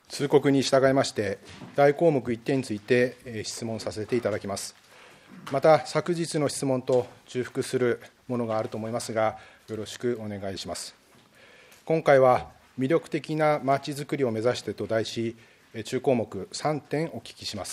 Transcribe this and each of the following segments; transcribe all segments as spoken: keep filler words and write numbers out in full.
通告に従いまして、大項目いってんについて質問させていただきます。また、昨日の質問と重複するものがあると思いますが、よろしくお願いします。今回は、魅力的なまちづくりを目指してと題し、中項目さんてんお聞きします。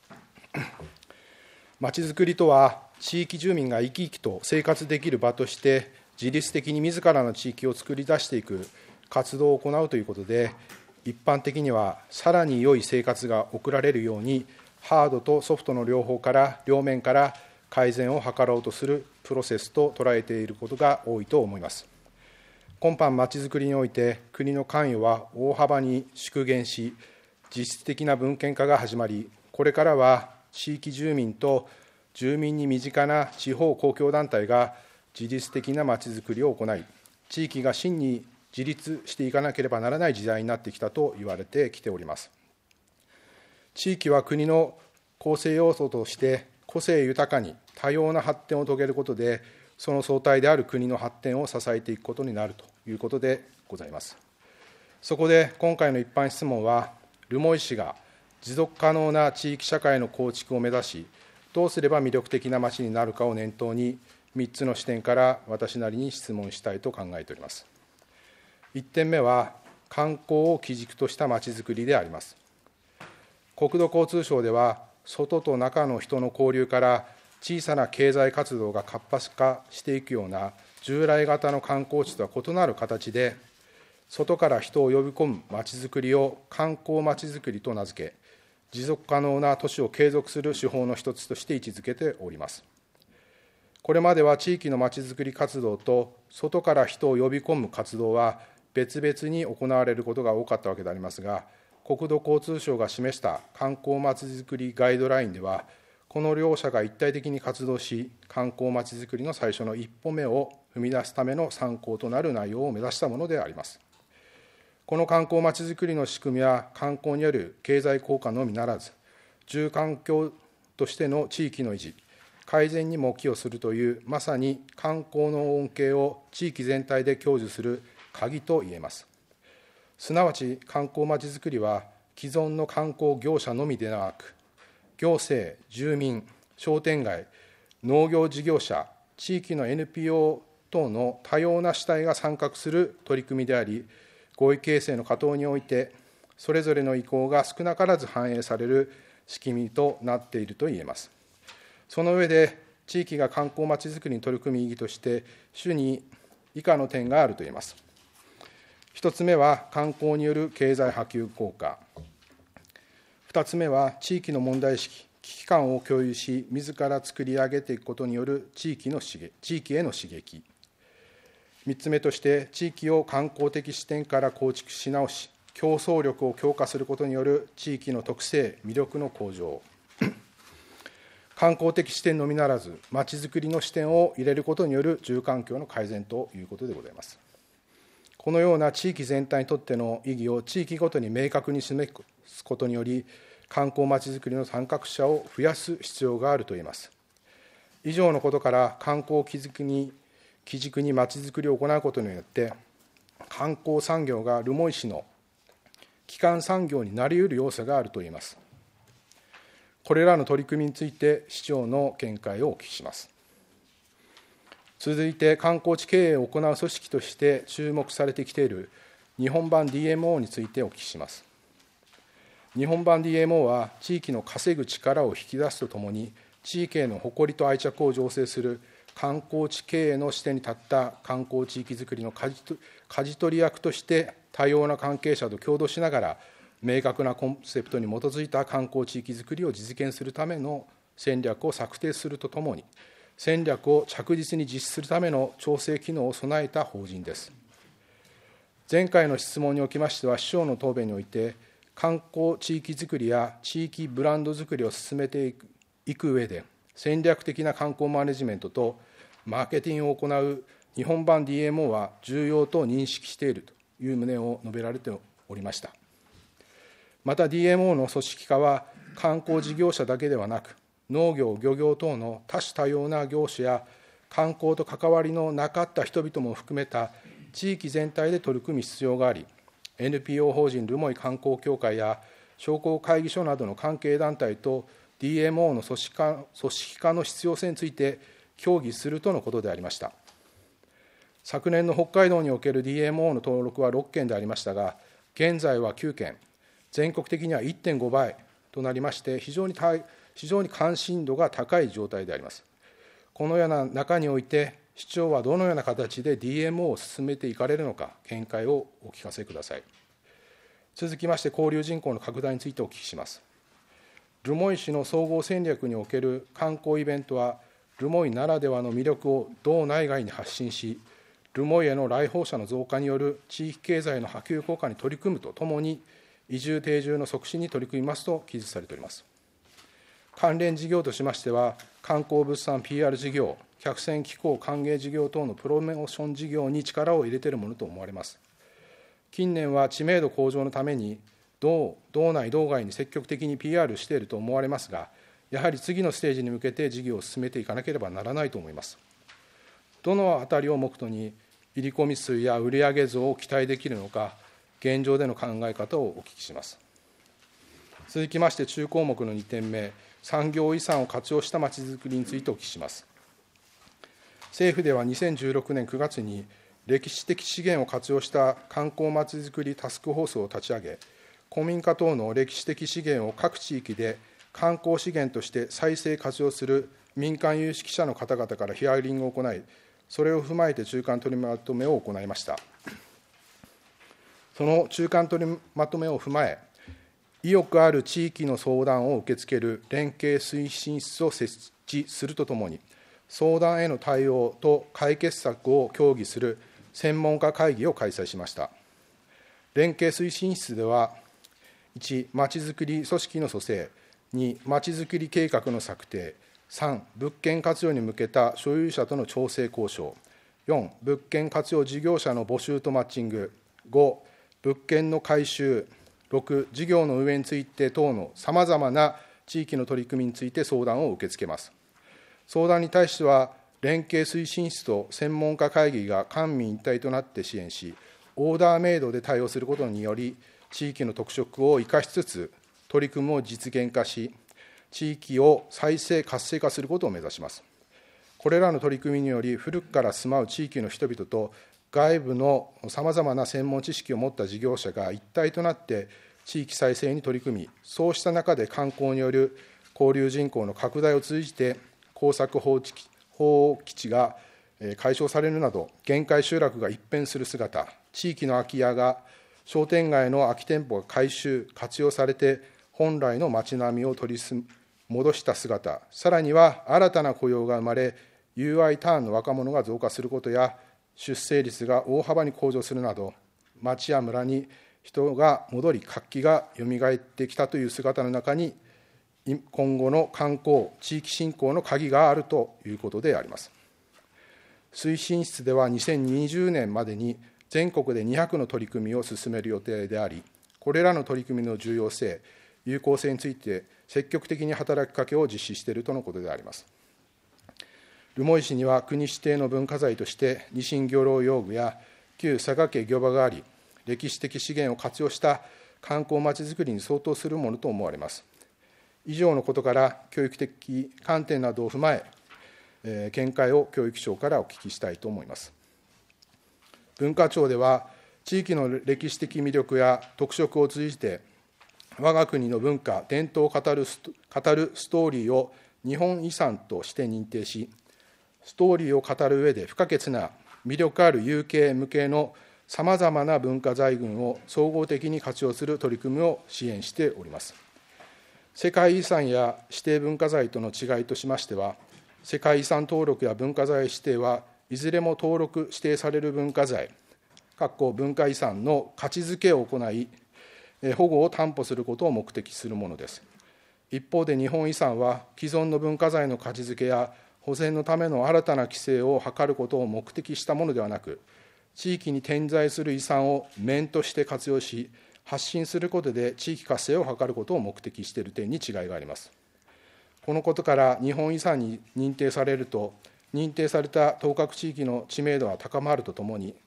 まちづくりとは、地域住民が生き生きと生活できる場として、自律的に自らの地域を作り出していく活動を行うということで、一般的にはさらに良い生活が送られるように、ハードとソフトの両方から、両面から改善を図ろうとするプロセスと捉えていることが多いと思います。今般まちづくりにおいて、国の関与は大幅に縮減し、実質的な分権化が始まり、これからは地域住民と住民に身近な地方公共団体が自律的なまちづくりを行い、地域が真に自立していかなければならない時代になってきたと言われてきております。地域は国の構成要素として、個性豊かに多様な発展を遂げることで、その総体である国の発展を支えていくことになるということでございます。そこで今回の一般質問は、留萌市が持続可能な地域社会の構築を目指し、どうすれば魅力的な町になるかを念頭に、みっつの視点から私なりに質問したいと考えております。いってんめは、観光を基軸としたまちづくりであります。国土交通省では、外と中の人の交流から小さな経済活動が活発化していくような従来型の観光地とは異なる形で、外から人を呼び込むまちづくりを観光まちづくりと名付け、持続可能な都市を継続する手法の一つとして位置づけております。これまでは地域のまちづくり活動と外から人を呼び込む活動は別々に行われることが多かったわけでありますが、国土交通省が示した観光まちづくりガイドラインでは、この両者が一体的に活動し、観光まちづくりの最初の一歩目を踏み出すための参考となる内容を目指したものであります。この観光まちづくりの仕組みは、観光による経済効果のみならず、住環境としての地域の維持、改善にも寄与するという、まさに観光の恩恵を地域全体で享受する鍵と言えます。すなわち、観光まちづくりは、既存の観光業者のみでなく、行政、住民、商店街、農業事業者、地域の エヌピーオー 等の多様な主体が参画する取り組みであり、合意形成の過程において、それぞれの意向が少なからず反映される仕組みとなっていると言えます。その上で、地域が観光まちづくりに取り組む意義として、主に以下の点があると言えます。一つ目は、観光による経済波及効果。二つ目は、地域の問題意識、危機感を共有し、自ら作り上げていくことによる地域の刺激、地域への刺激。三つ目として、地域を観光的視点から構築し直し、競争力を強化することによる地域の特性、魅力の向上。観光的視点のみならず、まちづくりの視点を入れることによる住環境の改善ということでございます。このような地域全体にとっての意義を地域ごとに明確に示すことにより、観光まちづくりの参画者を増やす必要があると言えます。以上のことから、観光を基軸に、基軸にまちづくりを行うことによって、観光産業が留萌市の基幹産業になり得る要素があると言います。これらの取り組みについて、市長の見解をお聞きします。続いて、観光地経営を行う組織として注目されてきている日本版 ディーエムオー についてお聞きします。日本版 ディーエムオー は、地域の稼ぐ力を引き出すとともに、地域への誇りと愛着を醸成する観光地経営の視点に立った観光地域づくりの舵取り役として、多様な関係者と協働しながら、明確なコンセプトに基づいた観光地域づくりを実現するための戦略を策定するとともに、戦略を着実に実施するための調整機能を備えた法人です。前回の質問におきましては、市長の答弁において、観光地域づくりや地域ブランドづくりを進めていくいく上で、戦略的な観光マネジメントとマーケティングを行う日本版 ディーエムオー は重要と認識しているという旨を述べられておりました。また ディーエムオー の組織化は、観光事業者だけではなく、農業、漁業等の多種多様な業種や、観光と関わりのなかった人々も含めた地域全体で取り組む必要があり、 エヌピーオー 法人留萌観光協会や商工会議所などの関係団体と ディーエムオー の組織化、組織化の必要性について協議するとのことでありました。昨年の北海道における ディーエムオー の登録はろっけんでありましたが、現在はきゅうけん、全国的には いってんごばいとなりまして、非常に非常に関心度が高い状態であります。このような中において、市長はどのような形で ディーエムオー を進めていかれるのか、見解をお聞かせください。続きまして、交流人口の拡大についてお聞きします。留萌市の総合戦略における観光イベントは、留萌ならではの魅力を道内外に発信し、留萌への来訪者の増加による地域経済の波及効果に取り組むとともに、移住定住の促進に取り組みますと記述されております。関連事業としましては、観光物産 ピーアール 事業、客船機構歓迎事業等のプロモーション事業に力を入れているものと思われます。近年は知名度向上のために、道、道内、道外に積極的に ピーアール していると思われますが、やはり次のステージに向けて事業を進めていかなければならないと思います。どのあたりを目途に、入り込み数や売上増を期待できるのか、現状での考え方をお聞きします。続きまして、中項目のにてんめ、産業遺産を活用したまちづくりについてお聞きします。政府ではにせんじゅうろくねんくがつに、歴史的資源を活用した観光まちづくりタスクフォースを立ち上げ、古民家等の歴史的資源を各地域で観光資源として再生活用する民間有識者の方々からヒアリングを行い、それを踏まえて中間取りまとめを行いました。その中間取りまとめを踏まえ、意欲ある地域の相談を受け付ける連携推進室を設置するとともに、相談への対応と解決策を協議する専門家会議を開催しました。連携推進室では、いち、まちづくり組織の組成、に、まちづくり計画の策定、さん、物件活用に向けた所有者との調整交渉、よん、物件活用事業者の募集とマッチング、ご、物件の改修、ろく、事業の運営について等のさまざまな地域の取り組みについて相談を受け付けます。相談に対しては、連携推進室と専門家会議が官民一体となって支援し、オーダーメイドで対応することにより、地域の特色を生かしつつ、取り組みを実現化し、地域を再生活性化することを目指します。これらの取り組みにより、古くから住まう地域の人々と外部のさまざまな専門知識を持った事業者が一体となって地域再生に取り組み、そうした中で観光による交流人口の拡大を通じて、耕作放棄地が解消されるなど、限界集落が一変する姿、地域の空き家が商店街の空き店舗が改修、活用されて、本来の街並みを取り戻した姿、さらには新たな雇用が生まれ、ユーアイ ターンの若者が増加することや、出生率が大幅に向上するなど、町や村に人が戻り、活気がよみがえってきたという姿の中に、今後の観光、地域振興の鍵があるということであります。推進室ではにせんにじゅうねんまでに全国でにひゃくの取り組みを進める予定であり、これらの取り組みの重要性、有効性について積極的に働きかけを実施しているとのことであります。留萌市には国指定の文化財としてニシン漁労用具や旧佐賀家漁場があり、歴史的資源を活用した観光まちづくりに相当するものと思われます。以上のことから教育的観点などを踏まえ、えー、見解を教育省からお聞きしたいと思います。文化庁では、地域の歴史的魅力や特色を通じて、我が国の文化、伝統を語るスト、語るストーリーを日本遺産として認定し、ストーリーを語る上で不可欠な魅力ある有形無形のさまざまな文化財群を総合的に活用する取り組みを支援しております。世界遺産や指定文化財との違いとしましては、世界遺産登録や文化財指定はいずれも登録指定される文化財、文化遺産の価値づけを行い、保護を担保することを目的するものです。一方で日本遺産は、既存の文化財の価値づけや保全のための新たな規制を図ることを目的したものではなく、地域に点在する遺産を面として活用し、発信することで地域活性を図ることを目的している点に違いがあります。このことから日本遺産に認定されると、認定された当確地域の知名度は高まるとともに、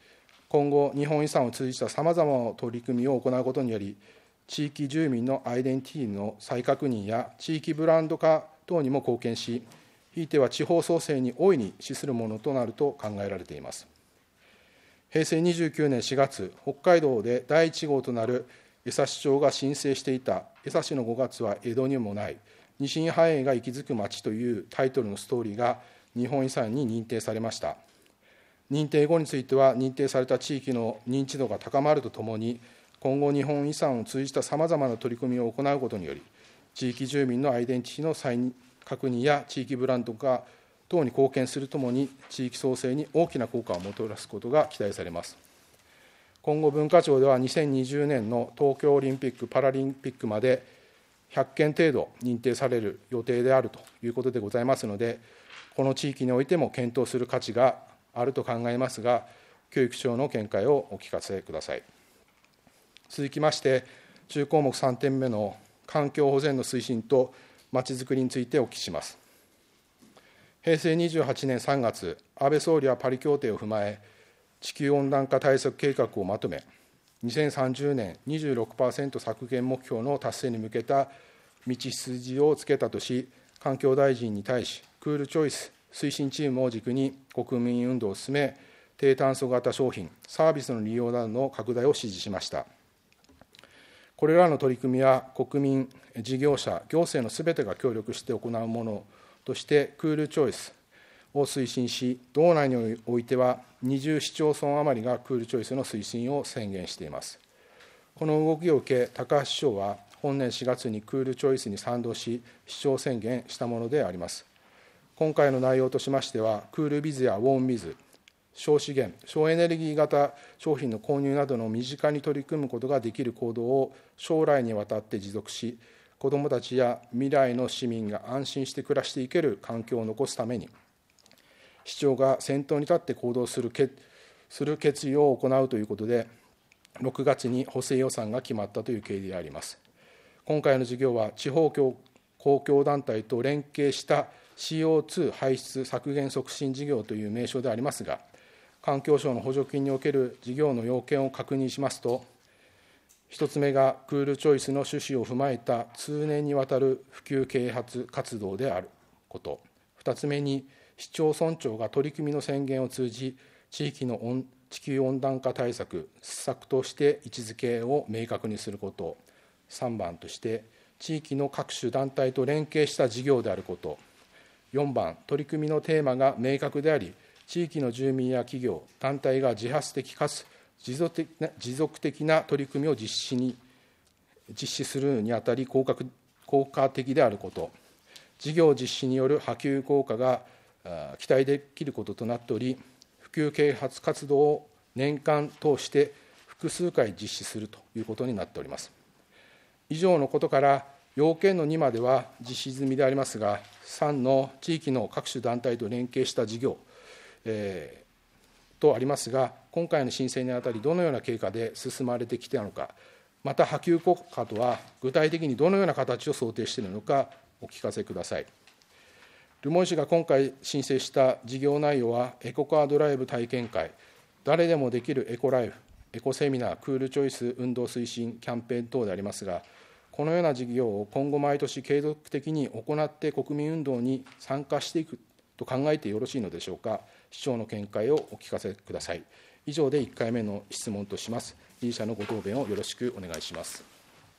今後、日本遺産を通じたさまざまな取り組みを行うことにより、地域住民のアイデンティティの再確認や地域ブランド化等にも貢献し、ひいては地方創生に大いに資するものとなると考えられています。へいせいにじゅうきゅうねんしがつ、北海道でだいいち号となる江差町が申請していた江差のごがつは江戸にもない、二進繁栄が息づく町というタイトルのストーリーが日本遺産に認定されました。認定後については、認定された地域の認知度が高まるとともに、今後、日本遺産を通じたさまざまな取り組みを行うことにより、地域住民のアイデンティティの再確認や地域ブランド化等に貢献するともに、地域創生に大きな効果をもたらすことが期待されます。今後、文化庁ではにせんにじゅうねんの東京オリンピック・パラリンピックまでひゃっけん程度認定される予定であるということでございますので、この地域においても検討する価値があると考えますが、教育庁の見解をお聞かせください。続きまして、中項目さんてんめの環境保全の推進とまちづくりについてお聞きします。へいせいにじゅうはちねんさんがつ、安倍総理はパリ協定を踏まえ、地球温暖化対策計画をまとめ、にせんさんじゅうねん にじゅうろくパーセント 削減目標の達成に向けた道筋をつけたとし、環境大臣に対し、クールチョイス推進チームを軸に国民運動を進め、低炭素型商品、サービスの利用などの拡大を指示しました。これらの取り組みは、国民、事業者、行政のすべてが協力して行うものとして、クールチョイスを推進し、道内においてはにじゅうしちょうそん余りがクールチョイスの推進を宣言しています。この動きを受け、高橋市長は本年しがつにクールチョイスに賛同し、市長宣言したものであります。今回の内容としましては、クールビズやウォーンビズ、省資源、省エネルギー型商品の購入などの身近に取り組むことができる行動を将来にわたって持続し、子どもたちや未来の市民が安心して暮らしていける環境を残すために、市長が先頭に立って行動する決する決意を行うということで、ろくがつに補正予算が決まったという経緯であります。今回の事業は、地方公共団体と連携した シーオーツー 排出削減促進事業という名称でありますが、環境省の補助金における事業の要件を確認しますと、一つ目がクールチョイスの趣旨を踏まえた通年にわたる普及啓発活動であること、二つ目に市町村長が取り組みの宣言を通じ、地域の温地球温暖化対策、施策として位置づけを明確にすること、さんばんとして、地域の各種団体と連携した事業であること、よんばん、取り組みのテーマが明確であり、地域の住民や企業、団体が自発的かつ持続的な、持続的な取り組みを実施に実施するにあたり効果、効果的であること、事業実施による波及効果が期待できることとなっており、普及啓発活動を年間通して複数回実施するということになっております。以上のことから、要件のにまでは実施済みでありますが、さんの地域の各種団体と連携した事業、えー、とありますが、今回の申請にあたり、どのような経過で進まれてきたのか、また波及効果とは、具体的にどのような形を想定しているのか、お聞かせください。留萌市が今回申請した事業内容は、エコカードライブ体験会、誰でもできるエコライフ、エコセミナー、クールチョイス運動推進キャンペーン等でありますが、このような事業を今後毎年継続的に行って国民運動に参加していくと考えてよろしいのでしょうか。市長の見解をお聞かせください。以上でいっかいめの質問とします。理事者のご答弁をよろしくお願いします。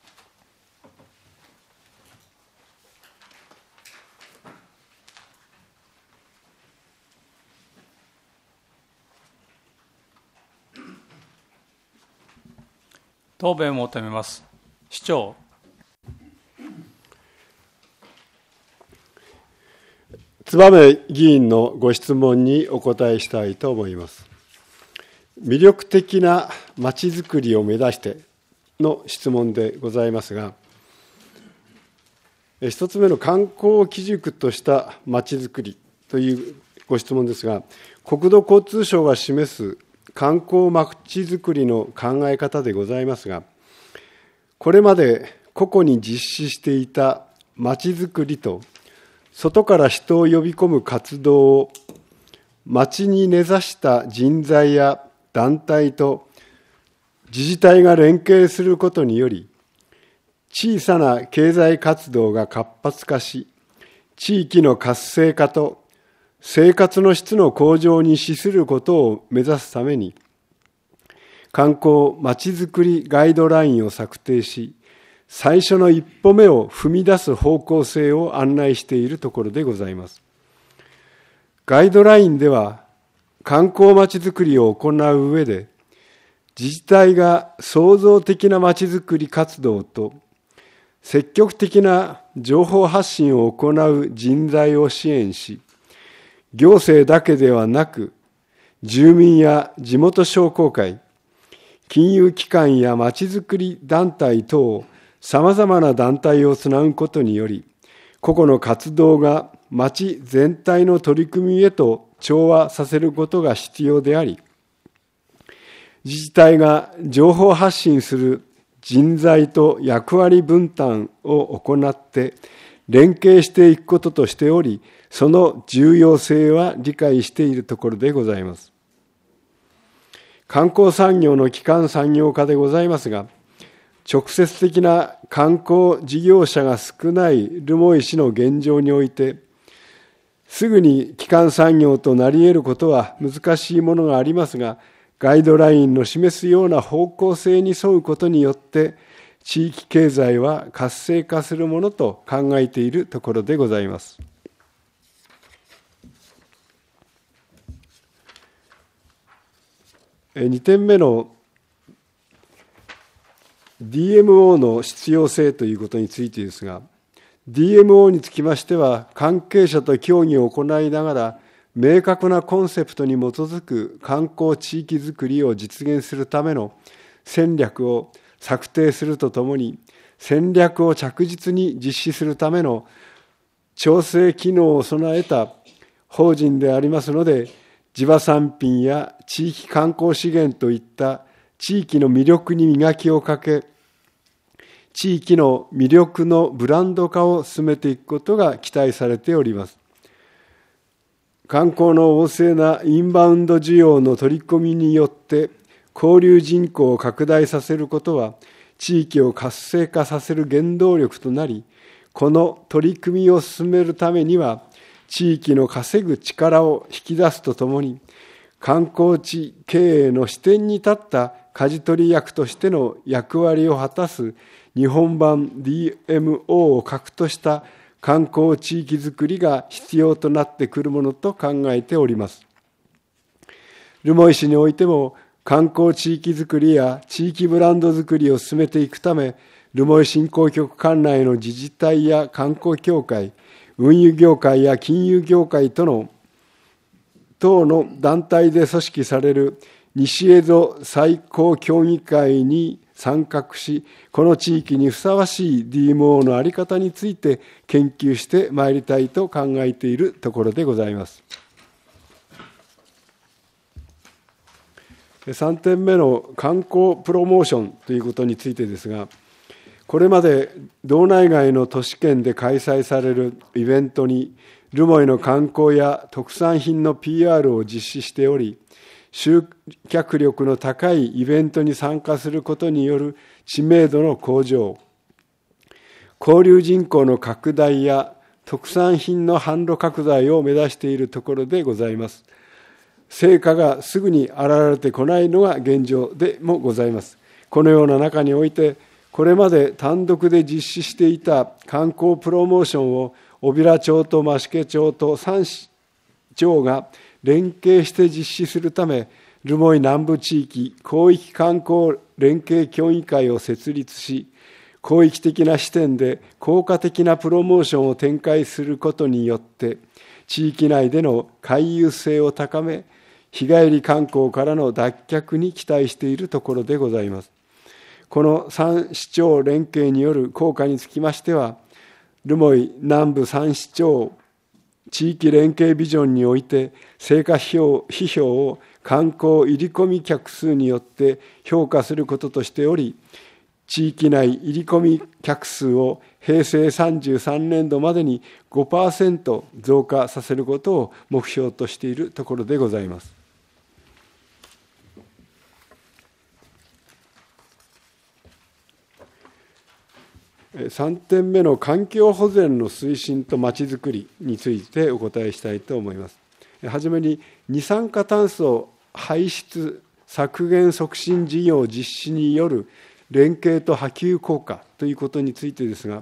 答弁を求めます。市長。 燕議員のご質問にお答えしたいと思います。魅力的なまちづくりを目指しての質問でございますが、一つ目の観光基軸としたまちづくりというご質問ですが、国土交通省が示す観光まちづくりの考え方でございますが、これまで個々に実施していたまちづくりと、外から人を呼び込む活動を、町に根ざした人材や団体と自治体が連携することにより、小さな経済活動が活発化し、地域の活性化と生活の質の向上に資することを目指すために、観光まちづくりガイドラインを策定し、最初の一歩目を踏み出す方向性を案内しているところでございます。ガイドラインでは、観光まちづくりを行う上で、自治体が創造的なまちづくり活動と積極的な情報発信を行う人材を支援し、行政だけではなく、住民や地元商工会、金融機関やまちづくり団体等、さまざまな団体をつなぐことにより、個々の活動が町全体の取り組みへと調和させることが必要であり、自治体が情報発信する人材と役割分担を行って連携していくこととしており、その重要性は理解しているところでございます。観光産業の基幹産業化でございますが、直接的な観光事業者が少ない留萌市の現状において、すぐに基幹産業となり得ることは難しいものがありますが、ガイドラインの示すような方向性に沿うことによって、地域経済は活性化するものと考えているところでございます。にてんめの ディーエムオー の必要性ということについてですが、ディーエムオー につきましては、関係者と協議を行いながら、明確なコンセプトに基づく観光地域づくりを実現するための戦略を策定するとともに、戦略を着実に実施するための調整機能を備えた法人でありますので、地場産品や地域観光資源といった地域の魅力に磨きをかけ、地域の魅力のブランド化を進めていくことが期待されております。観光の旺盛なインバウンド需要の取り込みによって交流人口を拡大させることは地域を活性化させる原動力となり、この取り組みを進めるためには地域の稼ぐ力を引き出すとともに、観光地経営の視点に立った舵取り役としての役割を果たす日本版 ディーエムオー を核とした観光地域づくりが必要となってくるものと考えております。留萌市においても観光地域づくりや地域ブランドづくりを進めていくため、留萌振興局管内の自治体や観光協会、運輸業界や金融業界との等の団体で組織される西江戸最高協議会に参画し、この地域にふさわしい ディーエムオー の在り方について研究してまいりたいと考えているところでございます。さんてんめの観光プロモーションということについてですが、これまで道内外の都市圏で開催されるイベントに留萌の観光や特産品の ピーアール を実施しており、集客力の高いイベントに参加することによる知名度の向上、交流人口の拡大や特産品の販路拡大を目指しているところでございます。成果がすぐに現れてこないのが現状でもございます。このような中において、これまで単独で実施していた観光プロモーションを小平町と増毛町とさん町が連携して実施するため、留萌南部地域広域観光連携協議会を設立し、広域的な視点で効果的なプロモーションを展開することによって、地域内での回遊性を高め、日帰り観光からの脱却に期待しているところでございます。このさん市町連携による効果につきましては、留萌南部さん市町地域連携ビジョンにおいて、成果指標を観光入り込み客数によって評価することとしており、地域内入り込み客数を平成さんじゅうさんねんどまでに ごパーセント 増加させることを目標としているところでございます。 さんてんめの環境保全の推進とまちづくりについてお答えしたいと思います。はじめに二酸化炭素排出削減促進事業実施による連携と波及効果ということについてですが、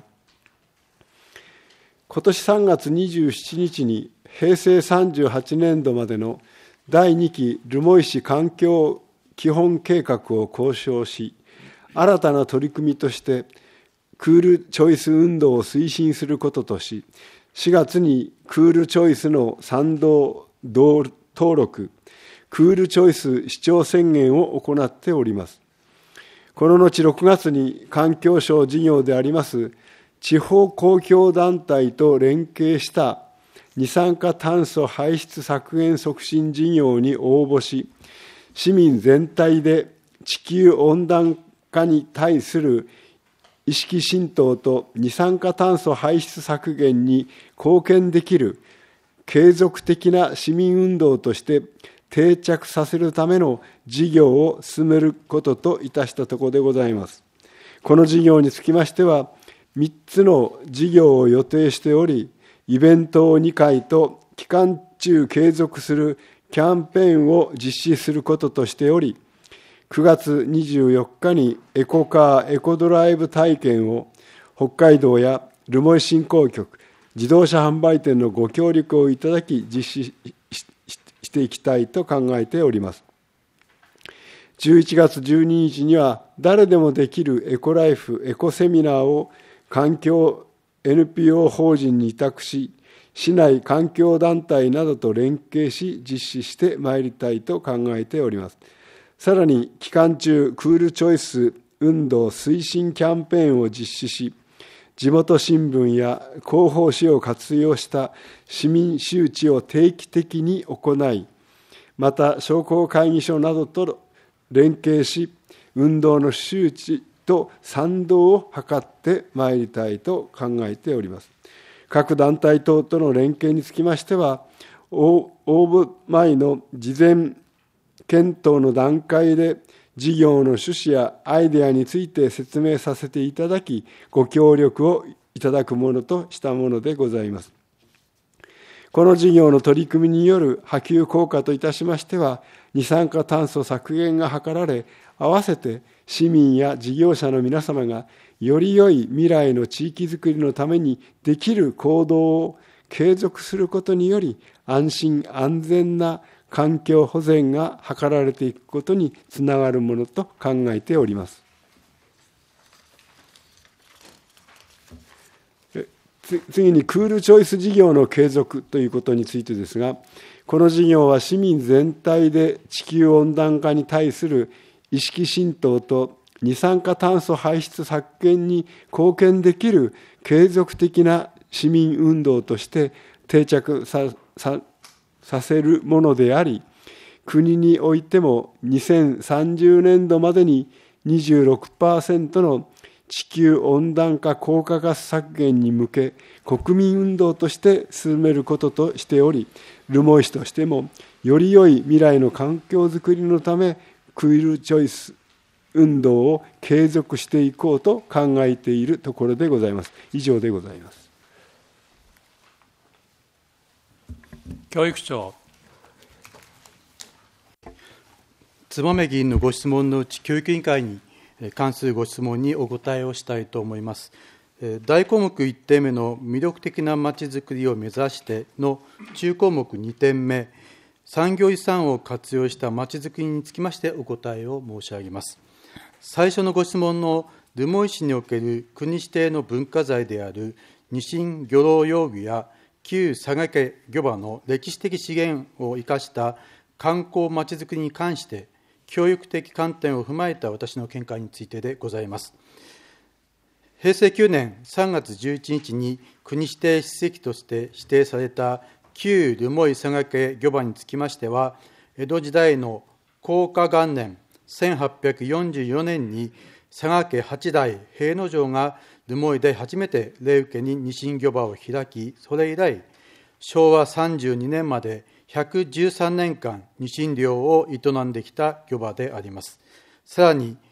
今年さんがつにじゅうしちにちにへいせいさんじゅうはちねんどまでのだいにき留萌市環境基本計画を公表し、新たな取り組みとしてクールチョイス運動を推進することとし、しがつにクールチョイスの賛同登録、クールチョイス市長宣言を行っております。この後ろくがつに環境省事業であります地方公共団体と連携した二酸化炭素排出削減促進事業に応募し、市民全体で地球温暖化に対する意識浸透と二酸化炭素排出削減に貢献できる継続的な市民運動として定着させるための事業を進めることといたしたところでございます。この事業につきましては、みっつの事業を予定しており、イベントをにかいと期間中継続するキャンペーンを実施することとしており、くがつにじゅうよっかにエコカー、エコドライブ体験を北海道や留萌振興局、自動車販売店のご協力をいただき実施していきたいと考えております。じゅういちがつじゅうににちには誰でもできるエコライフエコセミナーを環境 エヌピーオー 法人に委託し、市内環境団体などと連携し実施してまいりたいと考えております。さらに期間中クールチョイス運動推進キャンペーンを実施し、地元新聞や広報誌を活用した市民周知を定期的に行い、また商工会議所などと連携し、運動の周知と賛同を図ってまいりたいと考えております。各団体等との連携につきましては、応募前の事前検討の段階で事業の趣旨やアイデアについて説明させていただき、ご協力をいただくものとしたものでございます。この事業の取り組みによる波及効果といたしましては、二酸化炭素削減が図られ、合わせて市民や事業者の皆様がより良い未来の地域づくりのためにできる行動を継続することにより、安心安全な環境保全が図られていくことにつながるものと考えております。次にクールチョイス事業の継続ということについてですが、この事業は市民全体で地球温暖化に対する意識浸透と二酸化炭素排出削減に貢献できる継続的な市民運動として定着さ、さ、させるものであり、国においてもにせんさんじゅうねんどまでに にじゅうろくパーセント の地球温暖化効果ガス削減に向け国民運動として進めることとしており、留萌市としてもより良い未来の環境づくりのためクールチョイス運動を継続していこうと考えているところでございます。以上でございます。 教育長。 燕議員のご質問のうち、教育委員会に関するご質問にお答えをしたいと思います。大項目いってんめの魅力的なまちづくりを目指しての中項目にてんめ、産業遺産を活用したまちづくりにつきましてお答えを申し上げます。最初のご質問の留萌市における国指定の文化財であるニシン漁労用具や旧佐賀家漁場の歴史的資源を生かした観光まちづくりに関して、教育的観点を踏まえた私の見解についてでございます。へいせいきゅうねんさんがつじゅういちにちに国指定史跡として指定された旧留萌佐賀家漁場につきましては、江戸時代の弘化元年せんはっぴゃくよんじゅうよねんに佐賀家八代平野城が留萌で初めて霊受にニシン漁場を開き、それ以来しょうわさんじゅうにねんまでひゃくじゅうさんねんかんニシン漁を営んできた漁場であります。さらに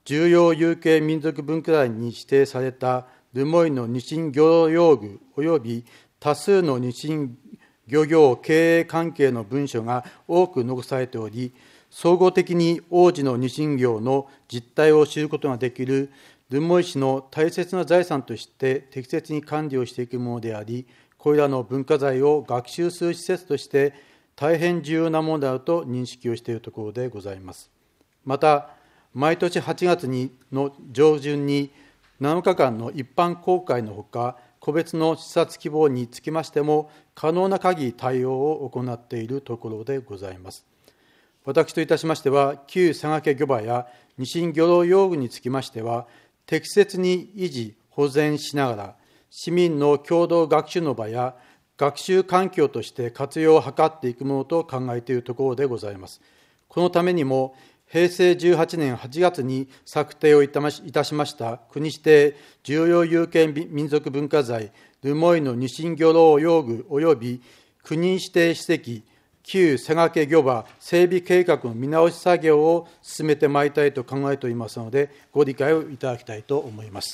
重要有形民族文化財に指定された留萌のニシン漁用具及び多数のニシン漁業経営関係の文書が多く残されており、総合的に王子のニシン業の実態を知ることができる留萌市の大切な財産として適切に管理をしていくものであり、これらの文化財を学習する施設として大変重要なものであると認識をしているところでございます。また、毎年はちがつにの上旬になのかかんの一般公開のほか、個別の視察希望につきましても、可能な限り対応を行っているところでございます。私といたしましては、旧佐賀家漁場やニシン漁労用具につきましては、適切に維持、保全しながら、市民の共同学習の場や学習環境として活用を図っていくものと考えているところでございます。このためにも、へいせいじゅうはちねんはちがつに策定をいたしました国指定重要有形民族文化財留萌のニシン漁労用具及び国指定史跡旧佐賀家漁場整備計画の見直し作業を進めてまいりたいと考えておりますので、ご理解をいただきたいと思います。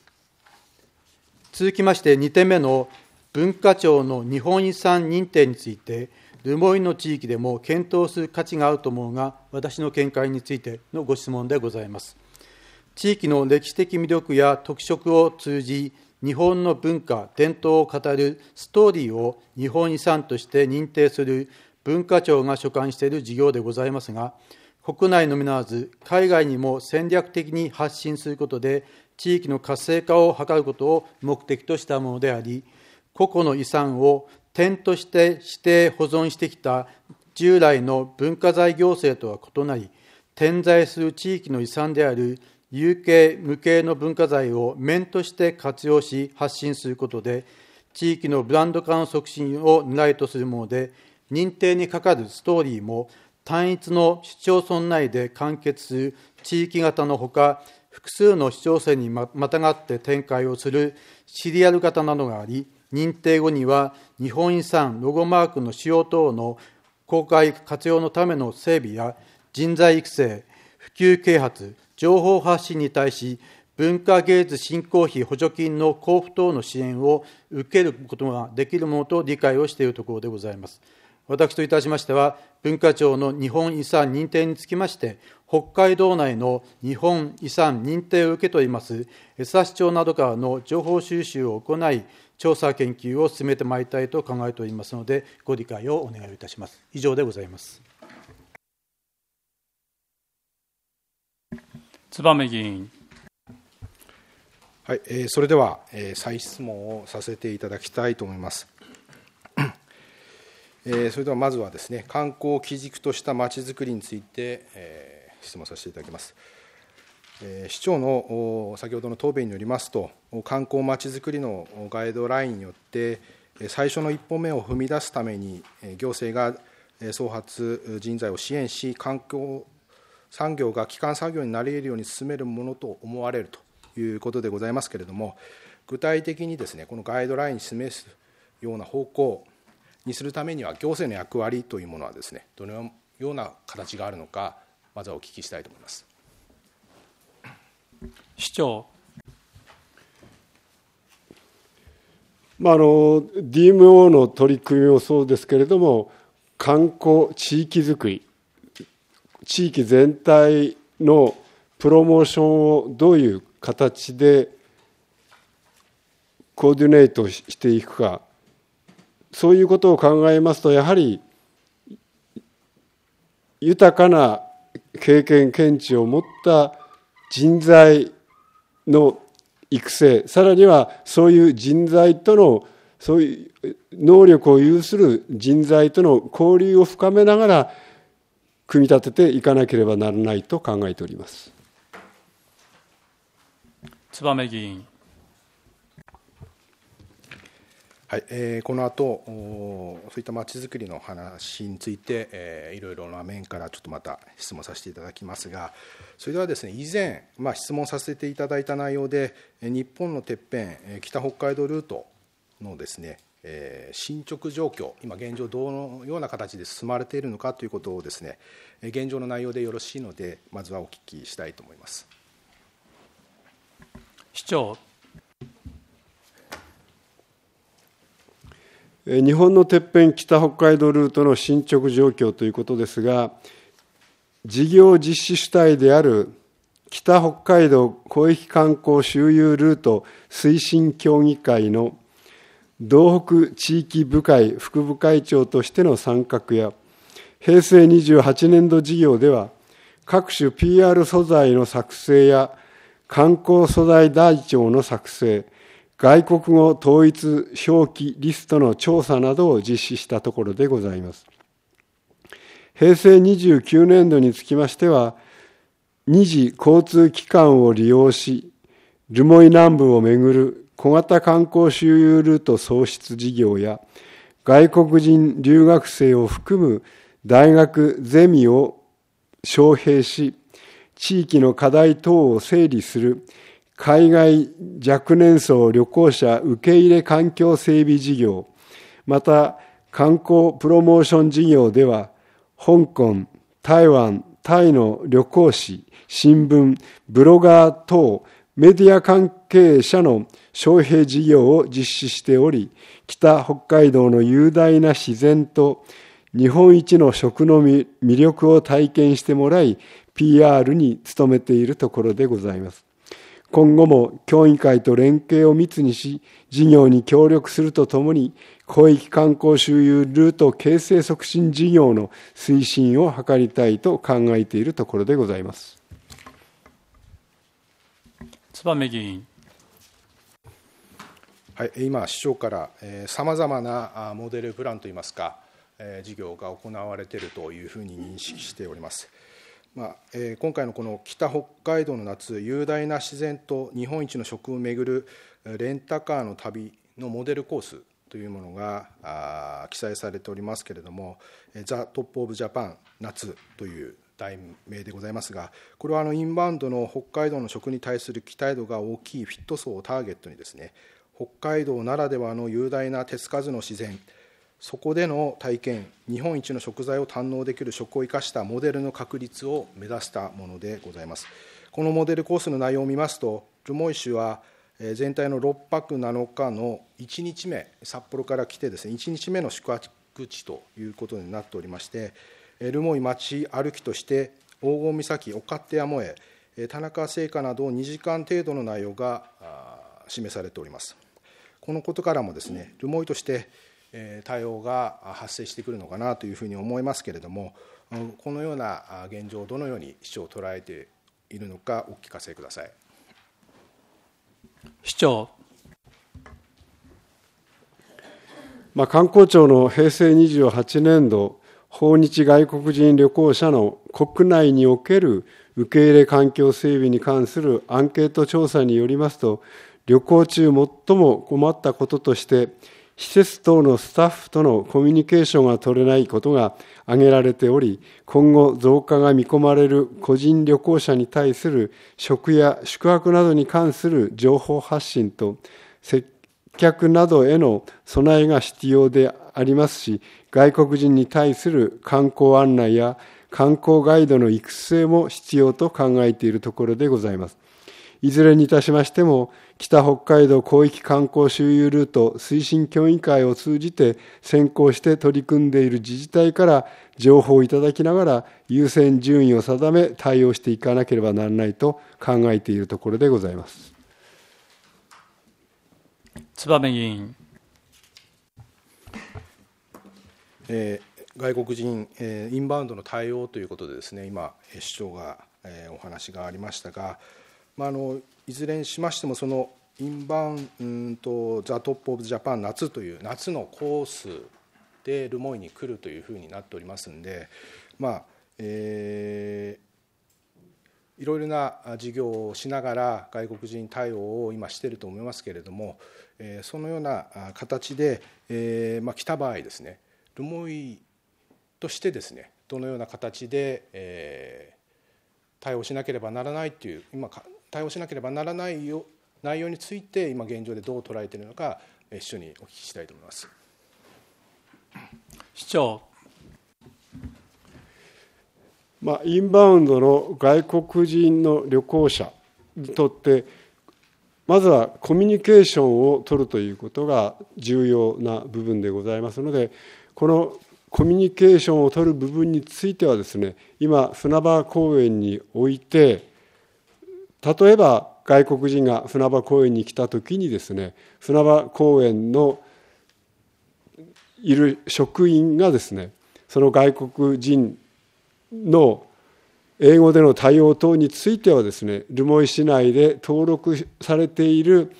続きましてにてんめの文化庁の日本遺産認定について、留萌の地域でも検討する価値があると思うが、私の見解についてのご質問でございます。地域の歴史的魅力や特色を通じ、日本の文化、伝統を語るストーリーを日本遺産として認定する文化庁が所管している事業でございますが、国内のみならず海外にも戦略的に発信することで、地域の活性化を図ることを目的としたものであり、個々の遺産を点として指定保存してきた従来の文化財行政とは異なり、点在する地域の遺産である有形無形の文化財を面として活用し発信することで、地域のブランド化の促進を狙いとするもので、認定にかかるストーリーも単一の市町村内で完結する地域型のほか、複数の市町村にまたがって展開をするシリアル型などがあり、認定後には日本遺産ロゴマークの使用等の公開活用のための整備や人材育成、普及啓発、情報発信に対し、文化芸術振興費補助金の交付等の支援を受けることができるものと理解をしているところでございます。私といたしましては、文化庁の日本遺産認定につきまして、北海道内の日本遺産認定を受けております江差町などからの情報収集を行い、調査研究を進めてまいりたいと考えておりますので、ご理解をお願いいたします。以上でございます。 燕議員。 はい、えー、それでは、えー、再質問をさせていただきたいと思います。えー、それではまずはですね、観光を基軸としたまちづくりについて、えー、質問させていただきます。えー、市長の先ほどの答弁によりますと、観光まちづくりのガイドラインによって、最初の一歩目を踏み出すために、行政が創発人材を支援し、観光産業が基幹産業になり得るように進めるものと思われるということでございますけれども、具体的にですね、このガイドラインに示すような方向にするためには、行政の役割というものはですね、どのような形があるのか、まずはお聞きしたいと思います。 市長。 まあ、あの ディーエムオー の取り組みもそうですけれども、観光地域づくり、地域全体のプロモーションをどういう形でコーディネートしていくか、そういうことを考えますと、やはり豊かな経験見地を持った人材の育成、さらにはそういう人材との、そういう能力を有する人材との交流を深めながら、組み立てていかなければならないと考えております。 燕議員。 はい、えー、この後そういったまちづくりの話について、えー、いろいろな面からちょっとまた質問させていただきますが、それではですね、以前、まあ、質問させていただいた内容で、日本のてっぺん、北北海道ルートのですね、えー、進捗状況、今現状どのような形で進まれているのかということをですね、現状の内容でよろしいので、まずはお聞きしたいと思います。 市長。 日本のてっぺん北北海道ルートの進捗状況ということですが、事業実施主体である北北海道広域観光周遊ルート推進協議会の道北地域部会副部会長としての参画や、平成にじゅうはちねん度事業では、各種 ピーアール 素材の作成や観光素材台帳の作成、外国語統一表記リストの調査などを実施したところでございます。平成にじゅうきゅうねん度につきましては、二次交通機関を利用し、留萌南部をめぐる小型観光周遊ルート創出事業や、外国人留学生を含む大学ゼミを招聘し、地域の課題等を整理する海外若年層旅行者受け入れ環境整備事業、また観光プロモーション事業では、香港、台湾、タイの旅行誌、新聞、ブロガー等、メディア関係者の招聘事業を実施しており、北北海道の雄大な自然と日本一の食の魅力を体験してもらい、ピーアール に努めているところでございます。今後も協議会と連携を密にし、事業に協力するとともに、広域観光周遊ルート形成促進事業の推進を図りたいと考えているところでございます。 燕議員。 はい、今、市長からさまざまなモデルプランといいますか、事業が行われているというふうに認識しております。まあえー、今回のこの北北海道の夏、雄大な自然と日本一の食をめぐるレンタカーの旅のモデルコースというものがあ記載されておりますけれども、ザ・トップ・オブ・ジャパン夏という題名でございますが、これはあのインバウンドの北海道の食に対する期待度が大きいフィット層をターゲットにですね、北海道ならではの雄大な手つかずの自然、そこでの体験、日本一の食材を堪能できる食を生かしたモデルの確立を目指したものでございます。このモデルコースの内容を見ますと、留萌市は全体のろっぱくなのかのいちにちめ、札幌から来てですね、いちにちめの宿泊地ということになっておりまして、留萌町歩きとして黄金岬、お勝手やもえ、田中製菓などにじかん程度の内容が示されております。このことからもですね、留萌として対応が発生してくるのかなというふうに思いますけれども、このような現状をどのように市長捉えているのかお聞かせください。 市長。 まあ、観光庁の平成にじゅうはちねん度訪日外国人旅行者の国内における受け入れ環境整備に関するアンケート調査によりますと、旅行中最も困ったこととして施設等のスタッフとのコミュニケーションが取れないことが挙げられており、今後増加が見込まれる個人旅行者に対する食や宿泊などに関する情報発信と接客などへの備えが必要でありますし、外国人に対する観光案内や観光ガイドの育成も必要と考えているところでございます。いずれにいたしましても、北北海道広域観光周遊ルート推進協議会を通じて先行して取り組んでいる自治体から情報をいただきながら優先順位を定め対応していかなければならないと考えているところでございます。 燕議員。 えー、外国人、えー、インバウンドの対応ということでですね、今市長が、えー、お話がありましたが、まあ、あのいずれにしましても、そのインバウンドザ・トップ・オブ・ジャパン夏という夏のコースで留萌に来るというふうになっておりますので、まあえー、いろいろな事業をしながら外国人対応を今していると思いますけれども、えー、そのような形で、えーまあ、来た場合ですね、留萌としてですね、どのような形で、えー、対応しなければならないという今対応しなければならないよ内容について今現状でどう捉えているのか一緒にお聞きしたいと思います。 市長。 まあ、インバウンドの外国人の旅行者にとって、 まずはコミュニケーションを取るということが重要な部分でございますので、このコミュニケーションを取る部分についてはですね、今、船場公園において、例えば外国人が船場公園に来たときにですね、船場公園のいる職員がですね、その外国人の英語での対応等についてはですね、留萌市内で登録されている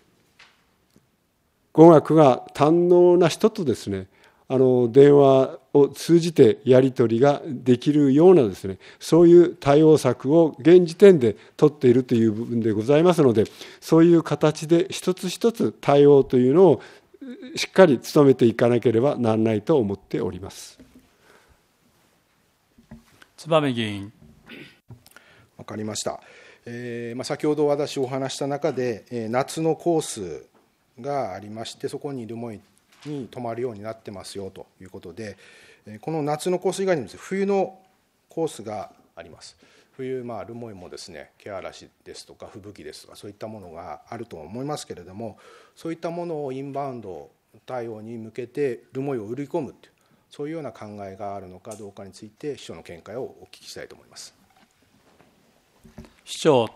語学が堪能な人とですね、あの電話を通じてやり取りができるようなですね、そういう対応策を現時点で取っているという部分でございますので、そういう形で一つ一つ対応というのをしっかり努めていかなければならないと思っております。 燕議員。 わかりました。えーまあ、先ほど私お話した中で、えー、夏のコースがありまして、そこに留萌に泊まるようになってますよということで、えー、この夏のコース以外にもですね、冬のコースがあります。冬、まあ、留萌もですね、けあらしですとか吹雪ですとか、そういったものがあると思いますけれども、そういったものをインバウンド対応に向けて留萌を売り込むという、そういうような考えがあるのかどうかについて、市長の見解をお聞きしたいと思います。 市長。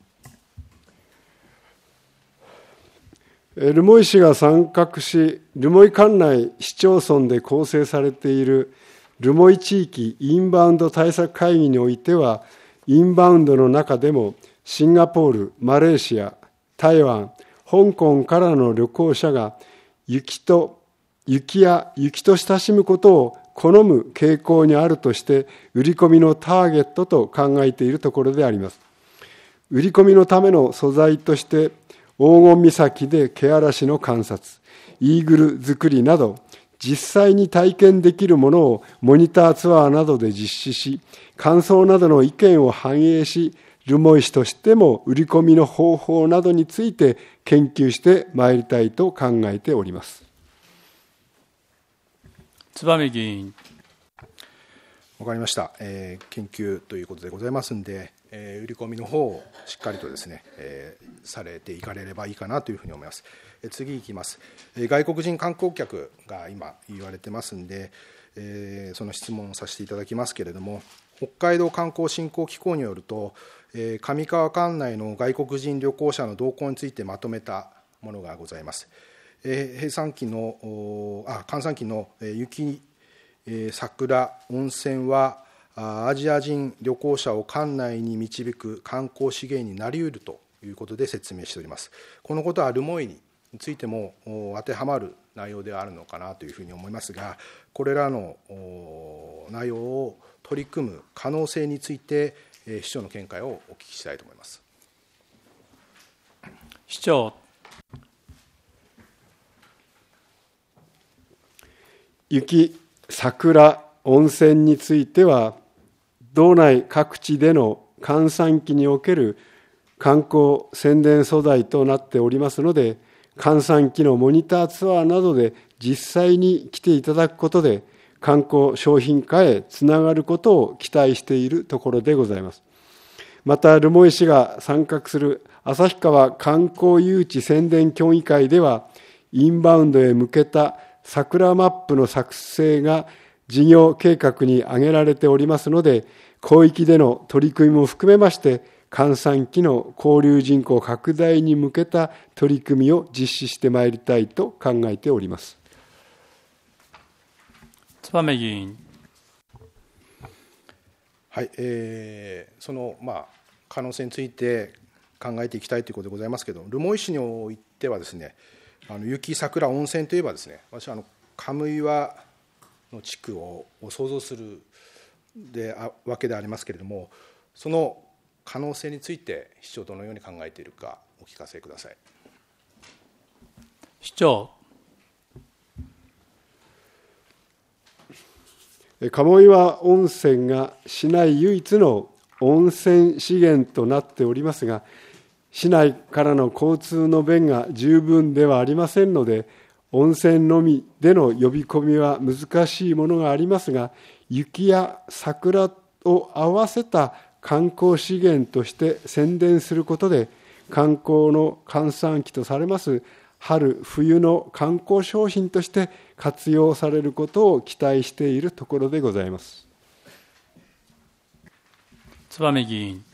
留萌市が参画し、留萌管内市町村で構成されている留萌地域インバウンド対策会議においては、インバウンドの中でもシンガポール、マレーシア、台湾、香港からの旅行者が雪と雪や雪と親しむことを好む傾向にあるとして、売り込みのターゲットと考えているところであります。売り込みのための素材として、黄金岬でけあらしの観察、イーグル作りなど、実際に体験できるものをモニターツアーなどで実施し、感想などの意見を反映し、留萌市としても売り込みの方法などについて研究してまいりたいと考えております。 燕議員。 わかりました、えー、研究ということでございますので、えー、売り込みの方をしっかりとですね、えー、されていかれればいいかなというふうに思います。えー、次いきます、えー。外国人観光客が今言われてますんで、えー、その質問をさせていただきますけれども、北海道観光振興機構によると、えー、上川管内の外国人旅行者の動向についてまとめたものがございます。えー、平産期のあ閑散期の雪、えー、桜温泉はアジア人旅行者を管内に導く観光資源になり得るということで説明しております。このことは留萌についても当てはまる内容ではあるのかなというふうに思いますが、これらの内容を取り組む可能性について、市長の見解をお聞きしたいと思います。 市長。 雪、桜、温泉については、道内各地での閑散期における観光宣伝素材となっておりますので、閑散期のモニターツアーなどで実際に来ていただくことで、観光商品化へつながることを期待しているところでございます。また、留萌市が参画する旭川観光誘致宣伝協議会では、インバウンドへ向けた桜マップの作成が事業計画に挙げられておりますので、広域での取り組みも含めまして、閑散期の交流人口拡大に向けた取り組みを実施してまいりたいと考えております。 燕議員。 はい、えー、その、まあ、可能性について考えていきたいということでございますけれども、留萌市においてはですね、あの雪、桜、温泉といえばですね、私はあのカムイワの地区を想像するであわけでありますけれども、その可能性について市長どのように考えているかお聞かせください。 市長。 鴨岩温泉が市内唯一の温泉資源となっておりますが、市内からの交通の便が十分ではありませんので、温泉のみでの呼び込みは難しいものがありますが、雪や桜を合わせた観光資源として宣伝することで、 観光の閑散期とされます春冬の観光商品として活用されることを期待しているところでございます。 燕議員。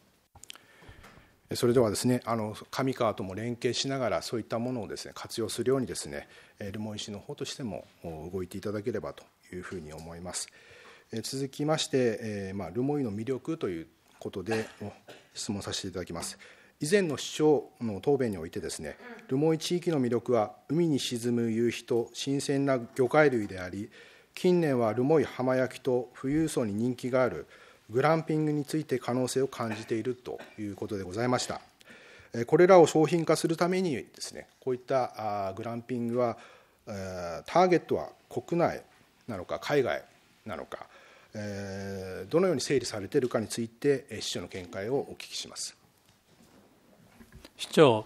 それではですね、あの上川とも連携しながら、そういったものをですね活用するようにですね、留萌市の方としても動いていただければというふうに思います。続きまして、えーまあ、留萌の魅力ということで質問させていただきます。以前の市長の答弁においてですね、留萌地域の魅力は海に沈む夕日と新鮮な魚介類であり、近年は留萌浜焼きと富裕層に人気があるグランピングについて可能性を感じているということでございました。これらを商品化するためにですね、こういったグランピングはターゲットは国内なのか海外なのか、どのように整理されているかについて市長の見解をお聞きします。 市長。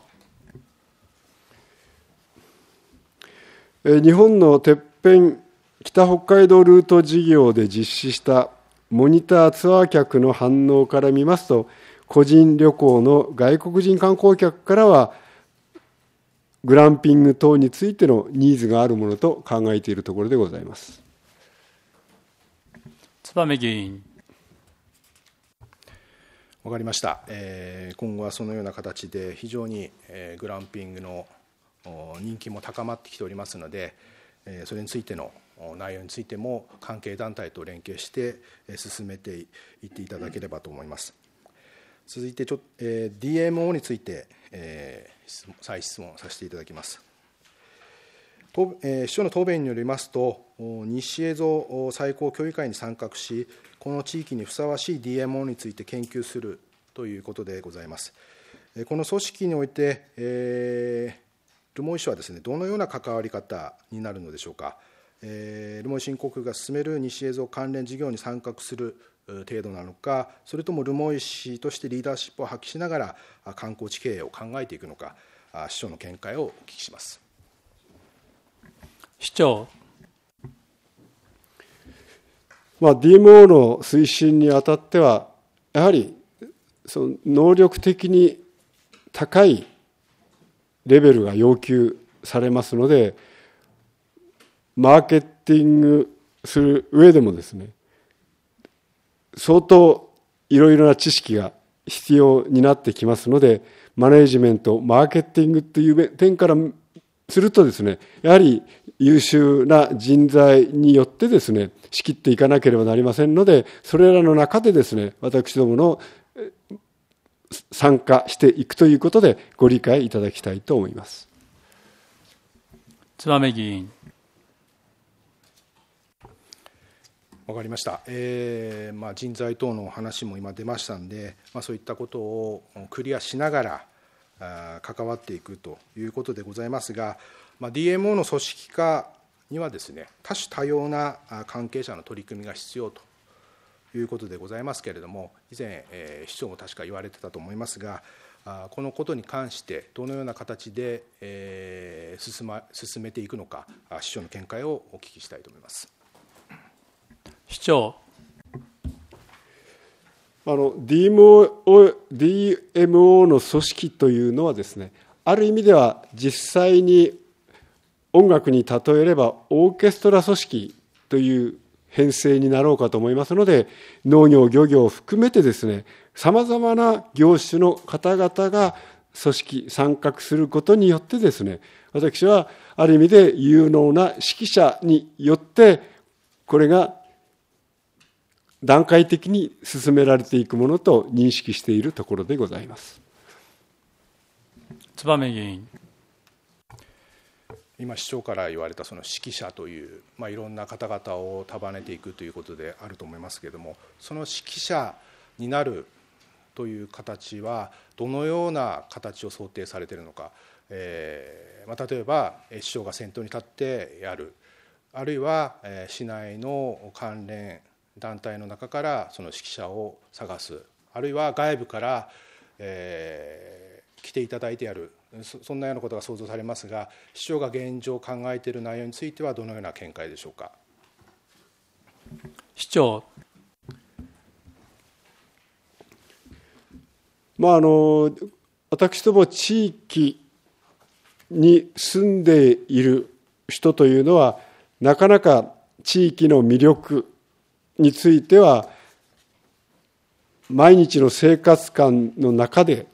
日本のてっぺん北北海道ルート事業で実施したモニターツアー客の反応から見ますと、個人旅行の外国人観光客からは、グランピング等についてのニーズがあるものと考えているところでございます。 燕議員。 わかりました。えー、今後はそのような形で非常に、えー、グランピングの人気も高まってきておりますので、えー、それについての内容についても関係団体と連携して進めていっていただければと思います。続いてちょ、えー、ディーエムオー について、えー、再質問させていただきます。とえー、市長の答弁によりますと、西蝦夷最高協議会に参画し、この地域にふさわしい ディーエムオー について研究するということでございます。この組織において、えー、留萌市はですね、どのような関わり方になるのでしょうか。えー、留萌振興区が進める西蝦夷関連事業に参画する程度なのか、それとも留萌市としてリーダーシップを発揮しながら観光地経営を考えていくのか、市長の見解をお聞きします。 市長。 まあ、ディーエムオー の推進にあたっては、やはりその能力的に高いレベルが要求されますので、マーケティングする上でもですね、相当いろいろな知識が必要になってきますので、マネジメント、マーケティングという点からするとですね、やはり優秀な人材によってですね、仕切っていかなければなりませんので、それらの中でですね、私どもの参加していくということでご理解いただきたいと思います。 燕議員。 わかりました。えーまあ、人材等の話も今出ましたので、まあ、そういったことをクリアしながらあ関わっていくということでございますが、まあ、ディーエムオー の組織化にはですね、多種多様な関係者の取り組みが必要ということでございますけれども、以前、えー、市長も確か言われてたと思いますが、あこのことに関してどのような形で、えー 進, ま、進めていくのか、市長の見解をお聞きしたいと思います。 市長。 あの ディーエムオー、ディーエムオー の組織というのはですね、ある意味では実際に音楽に例えればオーケストラ組織という編成になろうかと思いますので、農業漁業を含めてですね、さまざまな業種の方々が組織参画することによってですね、私はある意味で有能な指揮者によってこれが段階的に進められていくものと認識しているところでございます。 燕議員。 今、市長から言われたその指揮者という、まあ、いろんな方々を束ねていくということであると思いますけれども、その指揮者になるという形は、どのような形を想定されているのか、えーまあ、例えば市長が先頭に立ってやる、あるいは、えー、市内の関連団体の中からその指揮者を探す、あるいは外部から、えー、来ていただいてやる、そ, そんなようなことが想像されますが、市長が現状考えている内容についてはどのような見解でしょうか。 市長。 まあ、あの私ども地域に住んでいる人というのは、なかなか地域の魅力については、毎日の生活感の中で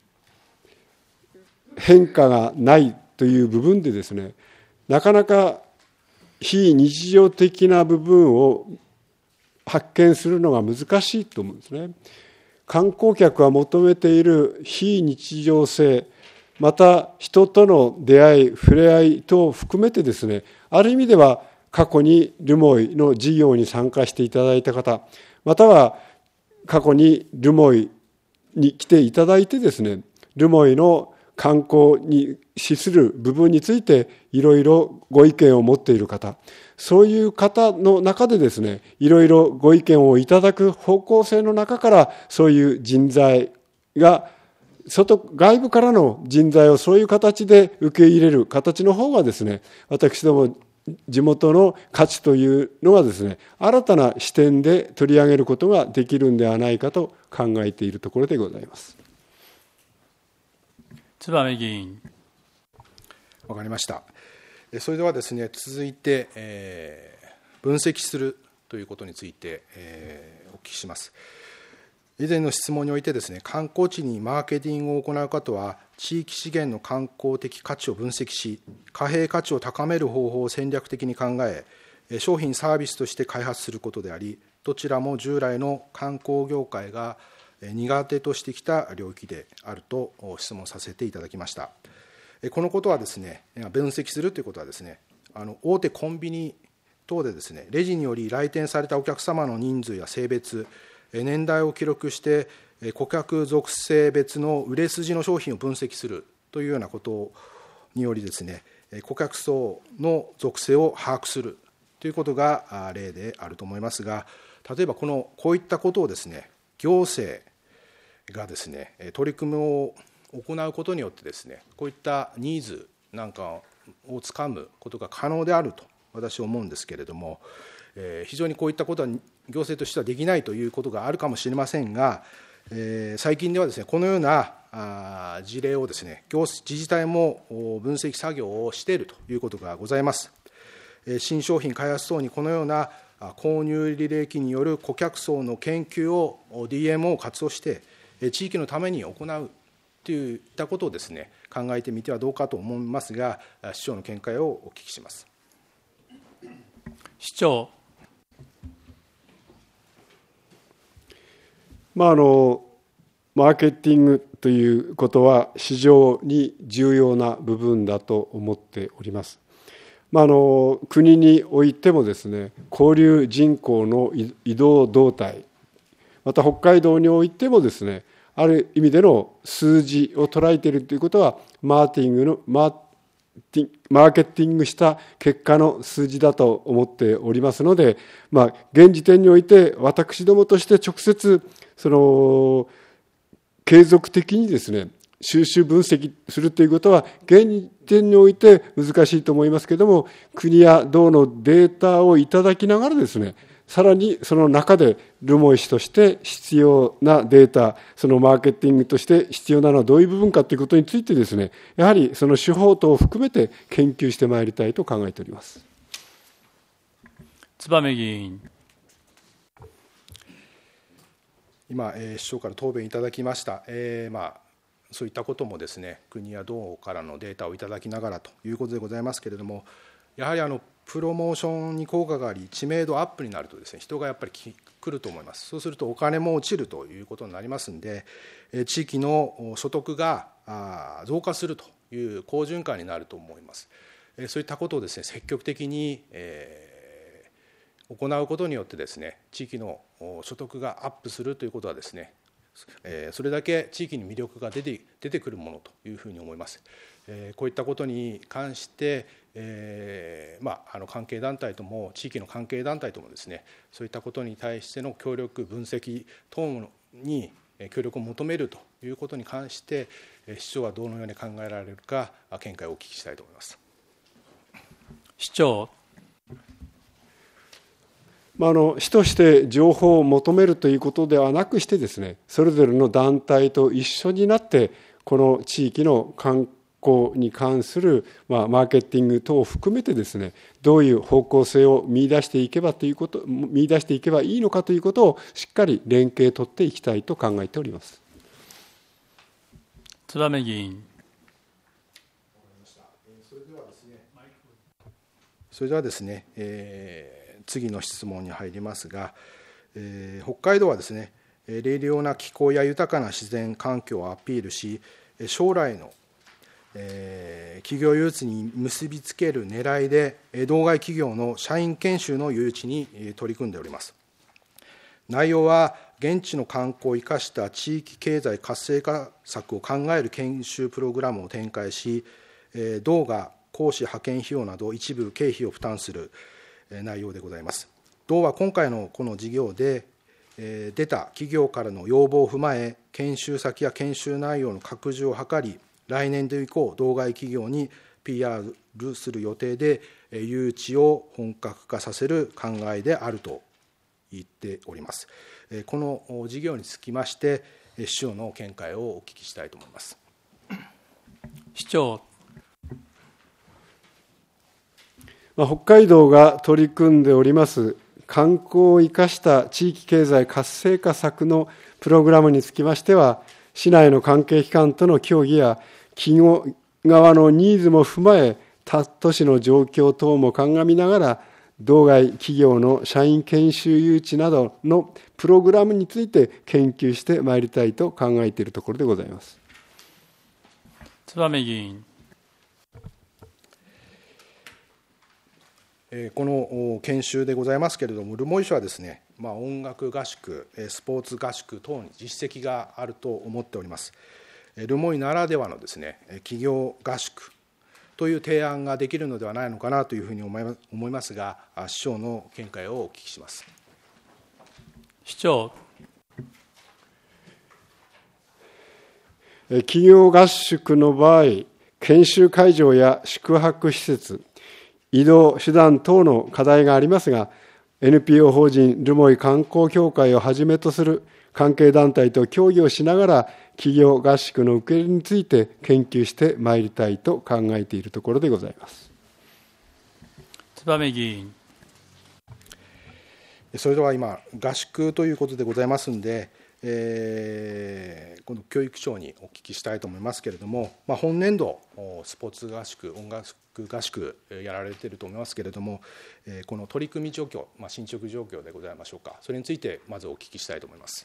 変化がないという部分でですね、なかなか非日常的な部分を発見するのが難しいと思うんですね。観光客が求めている非日常性、また人との出会い、触れ合い等を含めてですね、ある意味では過去に留萌の事業に参加していただいた方、または過去に留萌に来ていただいてですね、留萌の観光に資する部分についていろいろご意見を持っている方、そういう方の中でですね、いろいろご意見をいただく方向性の中から、そういう人材が外外部からの人材をそういう形で受け入れる形の方がですね、私ども地元の価値というのはですね、新たな視点で取り上げることができるんではないかと考えているところでございます。 燕議員。 わかりました。それではですね、続いて、えー、分析するということについて、えー、お聞きします。以前の質問においてですね、観光地にマーケティングを行う方は、地域資源の観光的価値を分析し、貨幣価値を高める方法を戦略的に考え、商品サービスとして開発することであり、どちらも従来の観光業界が苦手としてきた領域であると質問させていただきました。このことはですね、分析するということはですね、あの大手コンビニ等でですね、レジにより来店されたお客様の人数や性別、年代を記録して、顧客属性別の売れ筋の商品を分析するというようなことによりですね、顧客層の属性を把握するということが例であると思いますが、例えばこのこういったことをですね、行政がですね、取り組みを行うことによってですね、こういったニーズなんかをつかむことが可能であると私は思うんですけれども、えー、非常にこういったことは行政としてはできないということがあるかもしれませんが、えー、最近ではですね、このようなあ事例をですね、行自治体も分析作業をしているということがございます。えー、新商品開発等にこのような購入履歴による顧客層の研究を ディーエムオー を活用して地域のために行うといったことをですね、考えてみてはどうかと思いますが、市長の見解をお聞きします。 市長。 まあ、あのマーケティングということは非常に重要な部分だと思っております。まあ、あの国においてもですね、交流人口の移動動態、また北海道においてもですね、ある意味での数字を捉えているということは、マーティングのマーティマーケティングした結果の数字だと思っておりますので、まあ、現時点において私どもとして直接その継続的にですね、収集分析するということは現時点において難しいと思いますけれども、国や道のデータをいただきながらですね、さらにその中で留萌市として必要なデータ、そのマーケティングとして必要なのはどういう部分かということについてですね、やはりその手法等を含めて研究してまいりたいと考えております。 燕議員。 今、えー、市長から答弁いただきました。えーまあ、そういったこともですね、国や道からのデータをいただきながらということでございますけれども、やはりあのプロモーションに効果があり、知名度アップになるとですね、人がやっぱり来ると思います。そうするとお金も落ちるということになりますので、地域の所得が増加するという好循環になると思います。そういったことをですね、積極的に行うことによってですね、地域の所得がアップするということはですね、それだけ地域に魅力が出て、出てくるものというふうに思います。こういったことに関して、えーまあ、あの関係団体とも地域の関係団体ともですね、そういったことに対しての協力分析等に協力を求めるということに関して市長はどのように考えられるか見解をお聞きしたいと思います。 市長。 まあ、あの市として情報を求めるということではなくしてですね、それぞれの団体と一緒になってこの地域の観光に関する、まあ、マーケティング等を含めてですね、どういう方向性を見出していけばということ、見出していけばいいのかということをしっかり連携取っていきたいと考えております。 燕議員。 それではですね、えー、次の質問に入りますが、えー、北海道はですね、冷涼な気候や豊かな自然環境をアピールし、将来の、えー、企業誘致に結びつける狙いで、道外企業の社員研修の誘致に取り組んでおります。内容は、現地の観光を生かした地域経済活性化策を考える研修プログラムを展開し、道が講師派遣費用など一部経費を負担する内容でございます。道は今回のこの事業で出た企業からの要望を踏まえ、研修先や研修内容の拡充を図り、来年度以降、道外企業に ピーアール する予定で、誘致を本格化させる考えであると言っております。この事業につきまして、市長の見解をお聞きしたいと思います。 市長。 北海道が取り組んでおります観光を生かした地域経済活性化策のプログラムにつきましては、市内の関係機関との協議や企業側のニーズも踏まえ、他都市の状況等も鑑みながら、道外企業の社員研修誘致などのプログラムについて研究してまいりたいと考えているところでございます。 燕議員。 この研修でございますけれども、留萌市はですね、まあ、音楽合宿、スポーツ合宿等に実績があると思っております。留萌ならではのですね、企業合宿という提案ができるのではないのかなというふうに思いますが、市長の見解をお聞きします。 市長。 企業合宿の場合、研修会場や宿泊施設、移動手段等の課題がありますが、エヌピーオー 法人留萌観光協会をはじめとする関係団体と協議をしながら、企業合宿の受け入れについて研究してまいりたいと考えているところでございます。 燕議員。 それでは今、合宿ということでございますので、えー、この教育長にお聞きしたいと思いますけれども、まあ、本年度、スポーツ合宿、音楽合宿やられていると思いますけれども、この取り組み状況、まあ、進捗状況でございましょうか、それについてまずお聞きしたいと思います。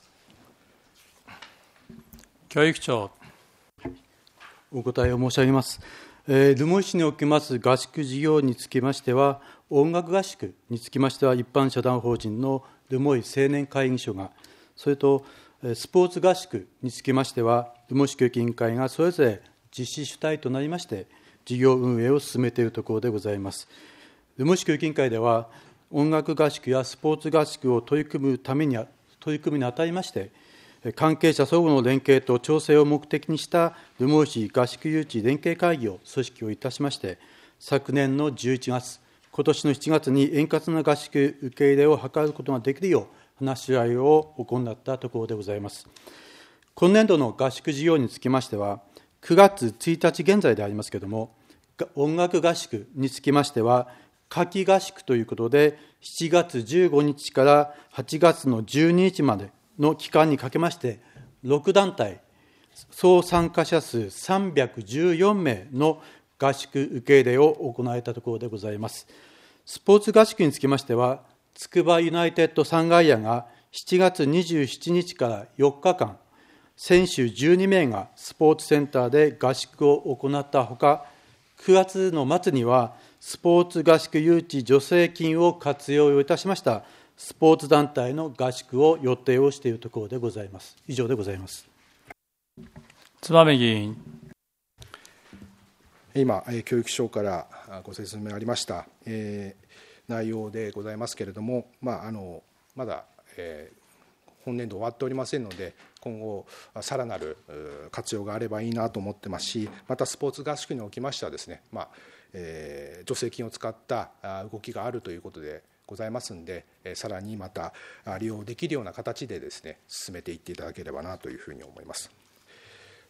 教育長。 お答えを申し上げます。えー、留萌市におきます合宿事業につきましては、音楽合宿につきましては、一般社団法人の留萌青年会議所が、それとスポーツ合宿につきましては、留萌市教育委員会がそれぞれ実施主体となりまして、事業運営を進めているところでございます。留萌市教育委員会では、音楽合宿やスポーツ合宿を取り組むために取り組むにあたりまして、関係者相互の連携と調整を目的にした留萌市合宿誘致連携会議を組織をいたしまして、昨年のじゅういちがつ、今年のしちがつに円滑な合宿受け入れを図ることができるよう、話し合いを行ったところでございます。今年度の合宿事業につきましては、くがつついたち現在でありますけれども、音楽合宿につきましては、夏季合宿ということで、しちがつじゅうごにちからはちがつのじゅうににちまでの期間にかけまして、ろくだんたい、総参加者数さんびゃくじゅうよんめいの合宿受け入れを行えたところでございます。スポーツ合宿につきましては、つくばユナイテッドサンガイアがしちがつにじゅうしちにちからよっかかん、選手じゅうにめいがスポーツセンターで合宿を行ったほか、くがつの末にはスポーツ合宿誘致助成金を活用いたしましたスポーツ団体の合宿を予定をしているところでございます。以上でございます。 燕議員。 今、教育省からご説明ありました、えー、内容でございますけれども、まあ、あのまだ、えー、本年度終わっておりませんので、今後、さらなる活用があればいいなと思ってますし、またスポーツ合宿におきましてはですね、まあえー、助成金を使った動きがあるということでございますので、さらにまた利用できるような形でですね、進めていっていただければなというふうに思います。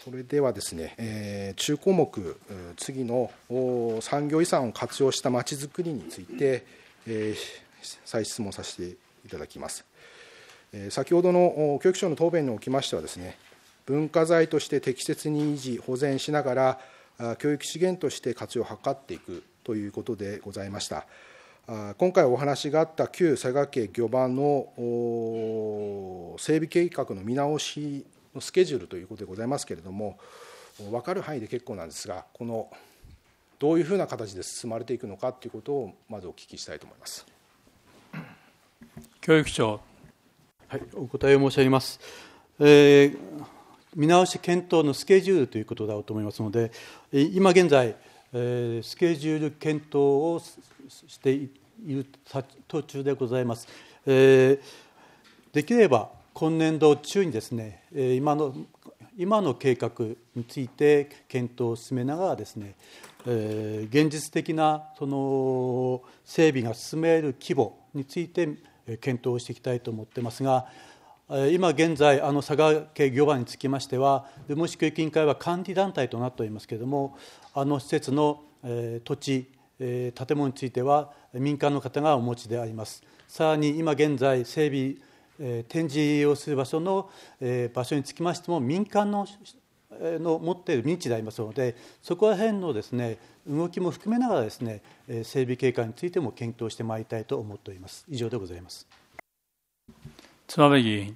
それではですね、えー、中項目、次の産業遺産を活用したまちづくりについて、えー、再質問させていただきます。えー、先ほどの教育省の答弁におきましてはですね、文化財として適切に維持、保全しながら、教育資源として活用を図っていくということでございました。今回お話があった旧佐賀県漁場の整備計画の見直しのスケジュールということでございますけれども、分かる範囲で結構なんですが、このどういうふうな形で進まれていくのかということをまずお聞きしたいと思います。 教育長。 はい、お答えを申し上げます。えー、見直し検討のスケジュールということだと思いますので、今現在、えー、スケジュール検討をしている途中でございます。えー、できれば今年度中にですね、今の今の計画について検討を進めながらですね、えー、現実的なその整備が進める規模について検討していきたいと思っていますが、今現在、あの佐賀県漁場につきましては、留萌市教育委員会は管理団体となっておりますけれども、あの施設の、えー、土地、えー、建物については民間の方がお持ちであります。さらに今現在、整備、えー、展示をする場所の、えー、場所につきましても、民間のの持っている民地でありますので、そこら辺のですね、動きも含めながらですね、整備計画についても検討してまいりたいと思っております。以上でございます。 妻部議員。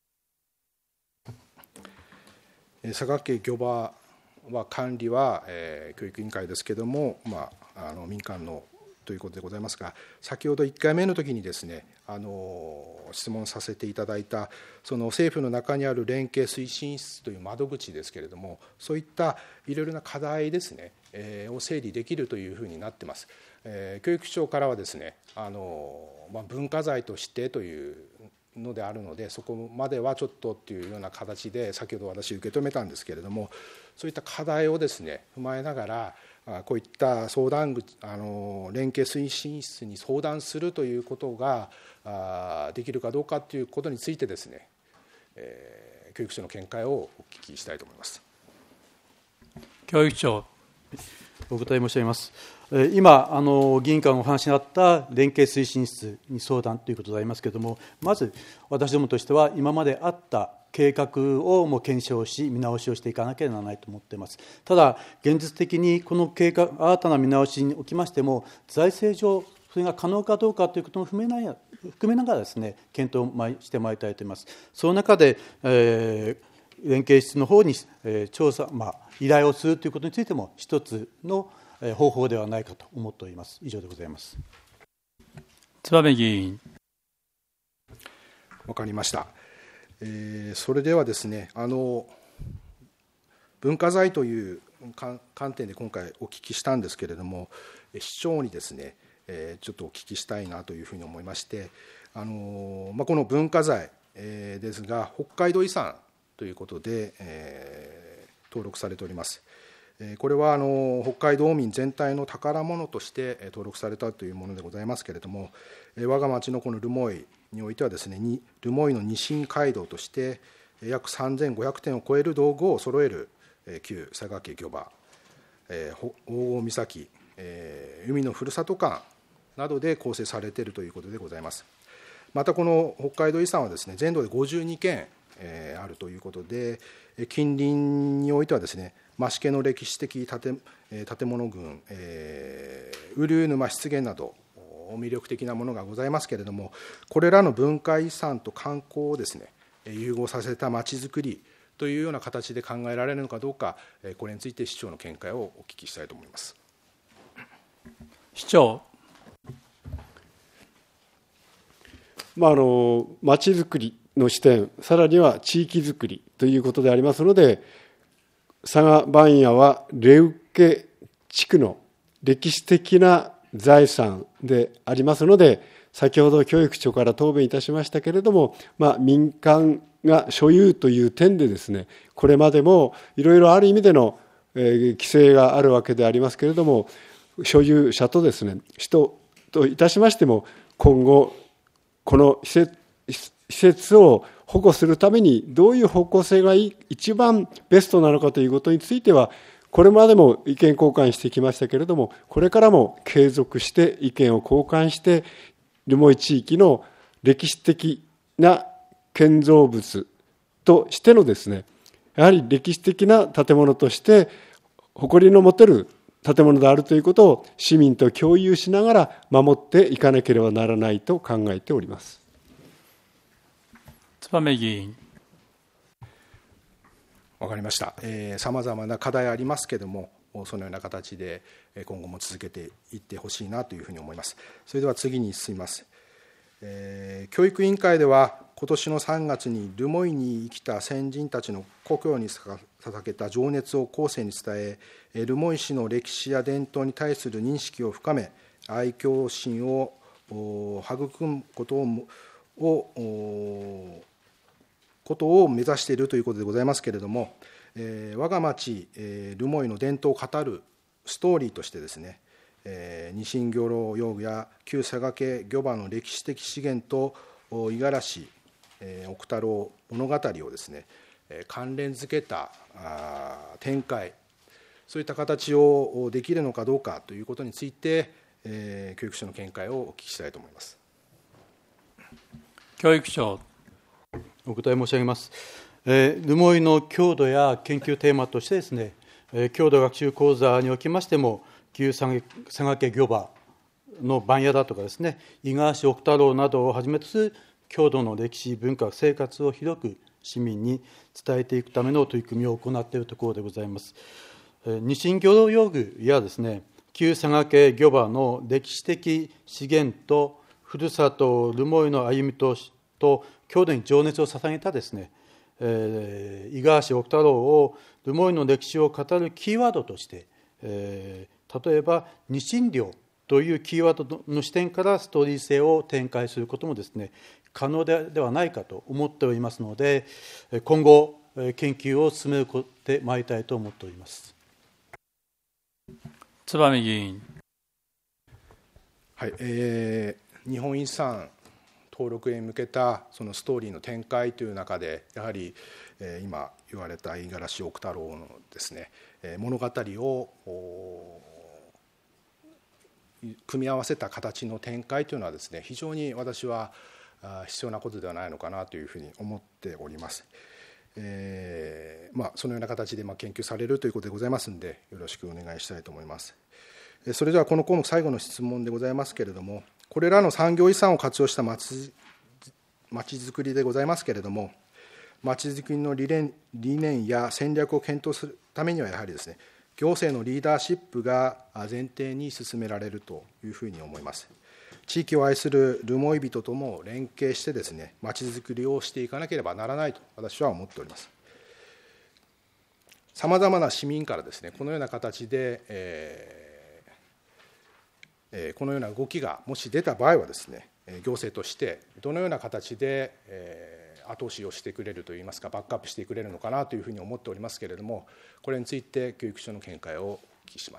佐賀県漁場は管理は、えー、教育委員会ですけれども、まあ、あの民間のということでございますが、先ほどいっかいめの時にですね、あの質問させていただいた、その政府の中にある連携推進室という窓口ですけれども、そういったいろいろな課題ですね、えー、を整理できるというふうになっています。えー、教育庁からはですね、あの、まあ、文化財としてというのであるので、そこまではちょっとっていうような形で先ほど私受け止めたんですけれども、そういった課題をですね踏まえながら、こういった相談口、あの連携推進室に相談するということができるかどうかということについてですね、えー、教育省の見解をお聞きしたいと思います。 教育長。 お答え申し上げます。今、あの議員からお話にあった連携推進室に相談ということでありますけれども、まず私どもとしては、今まであった計画をもう検証し、見直しをしていかなければならないと思っています。ただ、現実的にこの計画、新たな見直しにおきましても、財政上、それが可能かどうかということも含めな含めながらですね、検討をしてまいりたいと思います。その中で、えー、連携室の方に、えー、調査、まあ、依頼をするということについても、一つの方法ではないかと思っております。以上でございます。 妻部議員。 わかりました。えー、それではですね、あの文化財という観点で今回お聞きしたんですけれども、市長にですね、えー、ちょっとお聞きしたいなというふうに思いまして、あのまあ、この文化財、えー、ですが、北海道遺産ということで、えー、登録されております。これはあの北海道民全体の宝物として登録されたというものでございますけれども、我が町のこの留萌においてはですね、留萌のニシン街道として約さんぜんごひゃくてんを超える道具を揃える旧佐賀県漁場、黄金岬、海のふるさと館などで構成されているということでございます。またこの北海道遺産はですね、全土でごじゅうにけんあるということで、近隣においてはですね、増毛の歴史的 建, 建物群、えー、雨竜沼湿原など魅力的なものがございますけれども、これらの文化遺産と観光をですね融合させたまちづくりというような形で考えられるのかどうか、これについて市長の見解をお聞きしたいと思います。 市長。 まあ、あのまちづくりの視点、さらには地域づくりということでありますので、佐賀番屋は礼受地区の歴史的な財産でありますので、先ほど教育庁から答弁いたしましたけれども、まあ、民間が所有という点でですね、これまでもいろいろある意味での、えー、規制があるわけでありますけれども、所有者とですね、市とといたしましても、今後この施設施設を保護するためにどういう方向性が一番ベストなのかということについては、これまでも意見交換してきましたけれども、これからも継続して意見を交換して、留萌地域の歴史的な建造物としてのですね、やはり歴史的な建物として誇りの持てる建物であるということを市民と共有しながら守っていかなければならないと考えております。 燕議員。 わかりました。さまざまな課題ありますけれども、そのような形で今後も続けていってほしいなというふうに思います。それでは次に進みます。えー、教育委員会では、今年のさんがつに留萌に生きた先人たちの故郷に捧げた情熱を後世に伝え、留萌市の歴史や伝統に対する認識を深め、愛嬌心を育むことををことを目指しているということでございますけれども、えー、我が町、えー、留萌の伝統を語るストーリーとしてですね、えー、ニシン漁労用具や旧佐賀家漁場の歴史的資源と五十嵐、えー、奥太郎物語をですね、関連づけた展開、そういった形をできるのかどうかということについて、えー、教育省の見解をお聞きしたいと思います。 教育省。 お答え申し上げます。えー、留萌の郷土や研究テーマとしてですね、えー、郷土学習講座におきましても、旧佐賀家漁場の番屋だとかですね、五十嵐奥太郎などをはじめとする郷土の歴史、文化、生活を広く市民に伝えていくための取り組みを行っているところでございます。ニシン漁労用具やですね、旧佐賀家漁場の歴史的資源と、ふるさと留萌の歩みとと郷土に情熱を捧げたですね、えー、五十嵐奥太郎を留萌の歴史を語るキーワードとして、えー、例えばニシン漁というキーワードの視点からストーリー性を展開することもですね、可能ではないかと思っておりますので、今後研究を進めてまいりたいと思っております。 燕議員。 はい、えー、日本遺産登録へ向けたそのストーリーの展開という中で、やはり、えー、今言われた五十嵐奥太郎のですね、えー、物語を組み合わせた形の展開というのはですね、非常に私は必要なことではないのかなというふうに思っております。えーまあ、そのような形でまあ研究されるということでございますので、よろしくお願いしたいと思います。それではこの項目最後の質問でございますけれども、これらの産業遺産を活用したまちづくりでございますけれども、まちづくりの理念、理念や戦略を検討するためには、やはりですね、行政のリーダーシップが前提に進められるというふうに思います。地域を愛する留萌人とも連携してですね、まちづくりをしていかなければならないと私は思っております。さまざまな市民からですね、このような形で、えーえー、このような動きがもし出た場合はですね、行政としてどのような形で、えー、後押しをしてくれるといいますか、バックアップしてくれるのかなというふうに思っておりますけれども、これについて教育省の見解をお聞きします。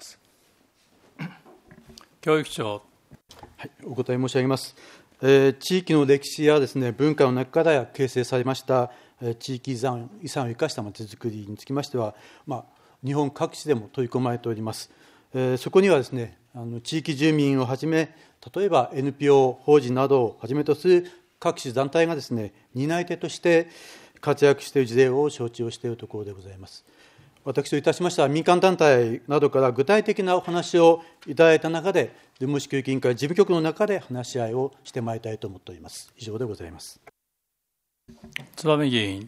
教育省。 はい、お答え申し上げます。えー、地域の歴史やですね、文化の中から形成されました、えー、地域遺産、遺産を生かしたまちづくりにつきましては、まあ、日本各地でも取り込まれております。えー、そこにはですね、あの地域住民をはじめ、例えば エヌピーオー 法人などをはじめとする各種団体がですね、担い手として活躍している事例を承知をしているところでございます。私といたしましては、民間団体などから具体的なお話をいただいた中で、留萌市教育委員会事務局の中で話し合いをしてまいりたいと思っております。以上でございます。 燕議員。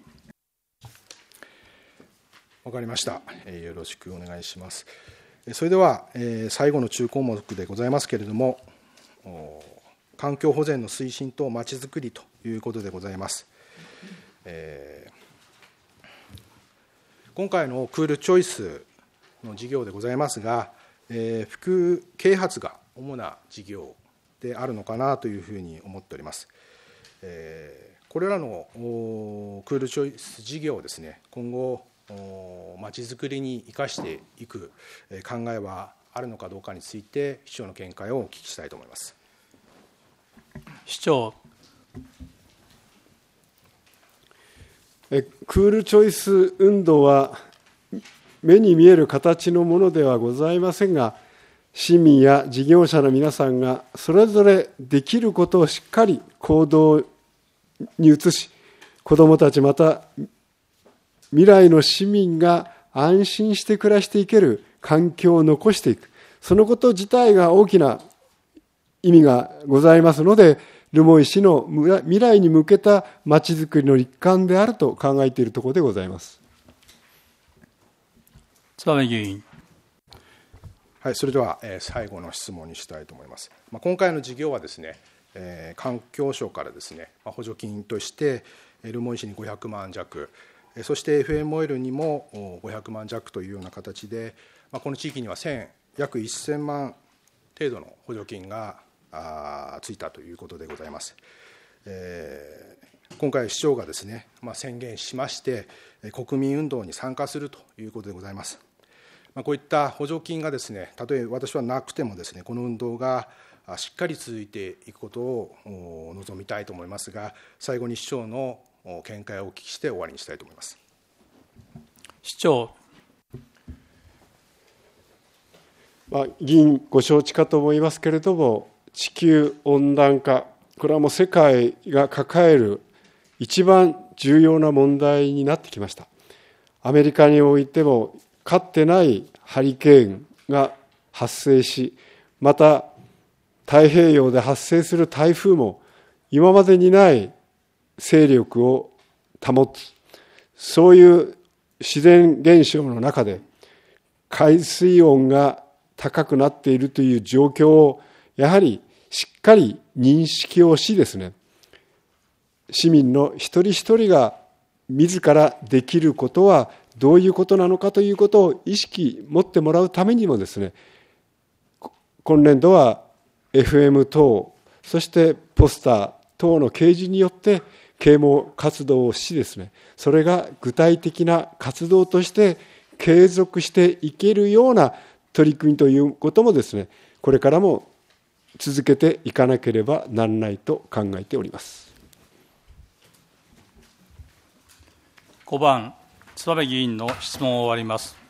わかりました。えー、よろしくお願いします。それでは、えー、最後の中項目でございますけれども、環境保全の推進とまちづくりということでございます。えー、今回のクールチョイスの事業でございますが、えー、副啓発が主な事業であるのかなというふうに思っております。えー、これらのクールチョイス事業をですね、今後まちづくりに生かしていく考えはあるのかどうかについて、市長の見解をお聞きしたいと思います。 市長。 クールチョイス運動は目に見える形のものではございませんが、市民や事業者の皆さんがそれぞれできることをしっかり行動に移し、子どもたちまた未来の市民が安心して暮らしていける環境を残していく、そのこと自体が大きな意味がございますので、留萌市の未来に向けたまちづくりの一環であると考えているところでございます。 燕議員。 はい、それでは、えー、最後の質問にしたいと思います。まあ、今回の事業はですね、えー、環境省からですね、まあ、補助金として留萌市にごひゃくまん弱、そして エフエム オイルにもごひゃくまん弱というような形で、まあ、この地域には約せんまん程度の補助金があついたということでございます。えー、今回市長がですね、まあ、宣言しまして国民運動に参加するということでございます。まあ、こういった補助金がですね、たとえ私はなくてもですね、この運動がしっかり続いていくことを望みたいと思いますが、最後に市長の見解をお聞きして終わりにしたいと思います。 市長。 まあ、議員ご承知かと思いますけれども、地球温暖化、これはもう世界が抱える一番重要な問題になってきました。アメリカにおいてもかつてないハリケーンが発生し、また太平洋で発生する台風も今までにない勢力を保つ、そういう自然現象の中で海水温が高くなっているという状況をやはりしっかり認識をしですね、市民の一人一人が自らできることはどういうことなのかということを意識持ってもらうためにもですね、今年度は エフエム 等、そしてポスター等の掲示によって啓蒙活動をしですね、それが具体的な活動として継続していけるような取り組みということもですね、これからも続けていかなければならないと考えております。 ごばん、燕議員の質問を終わります。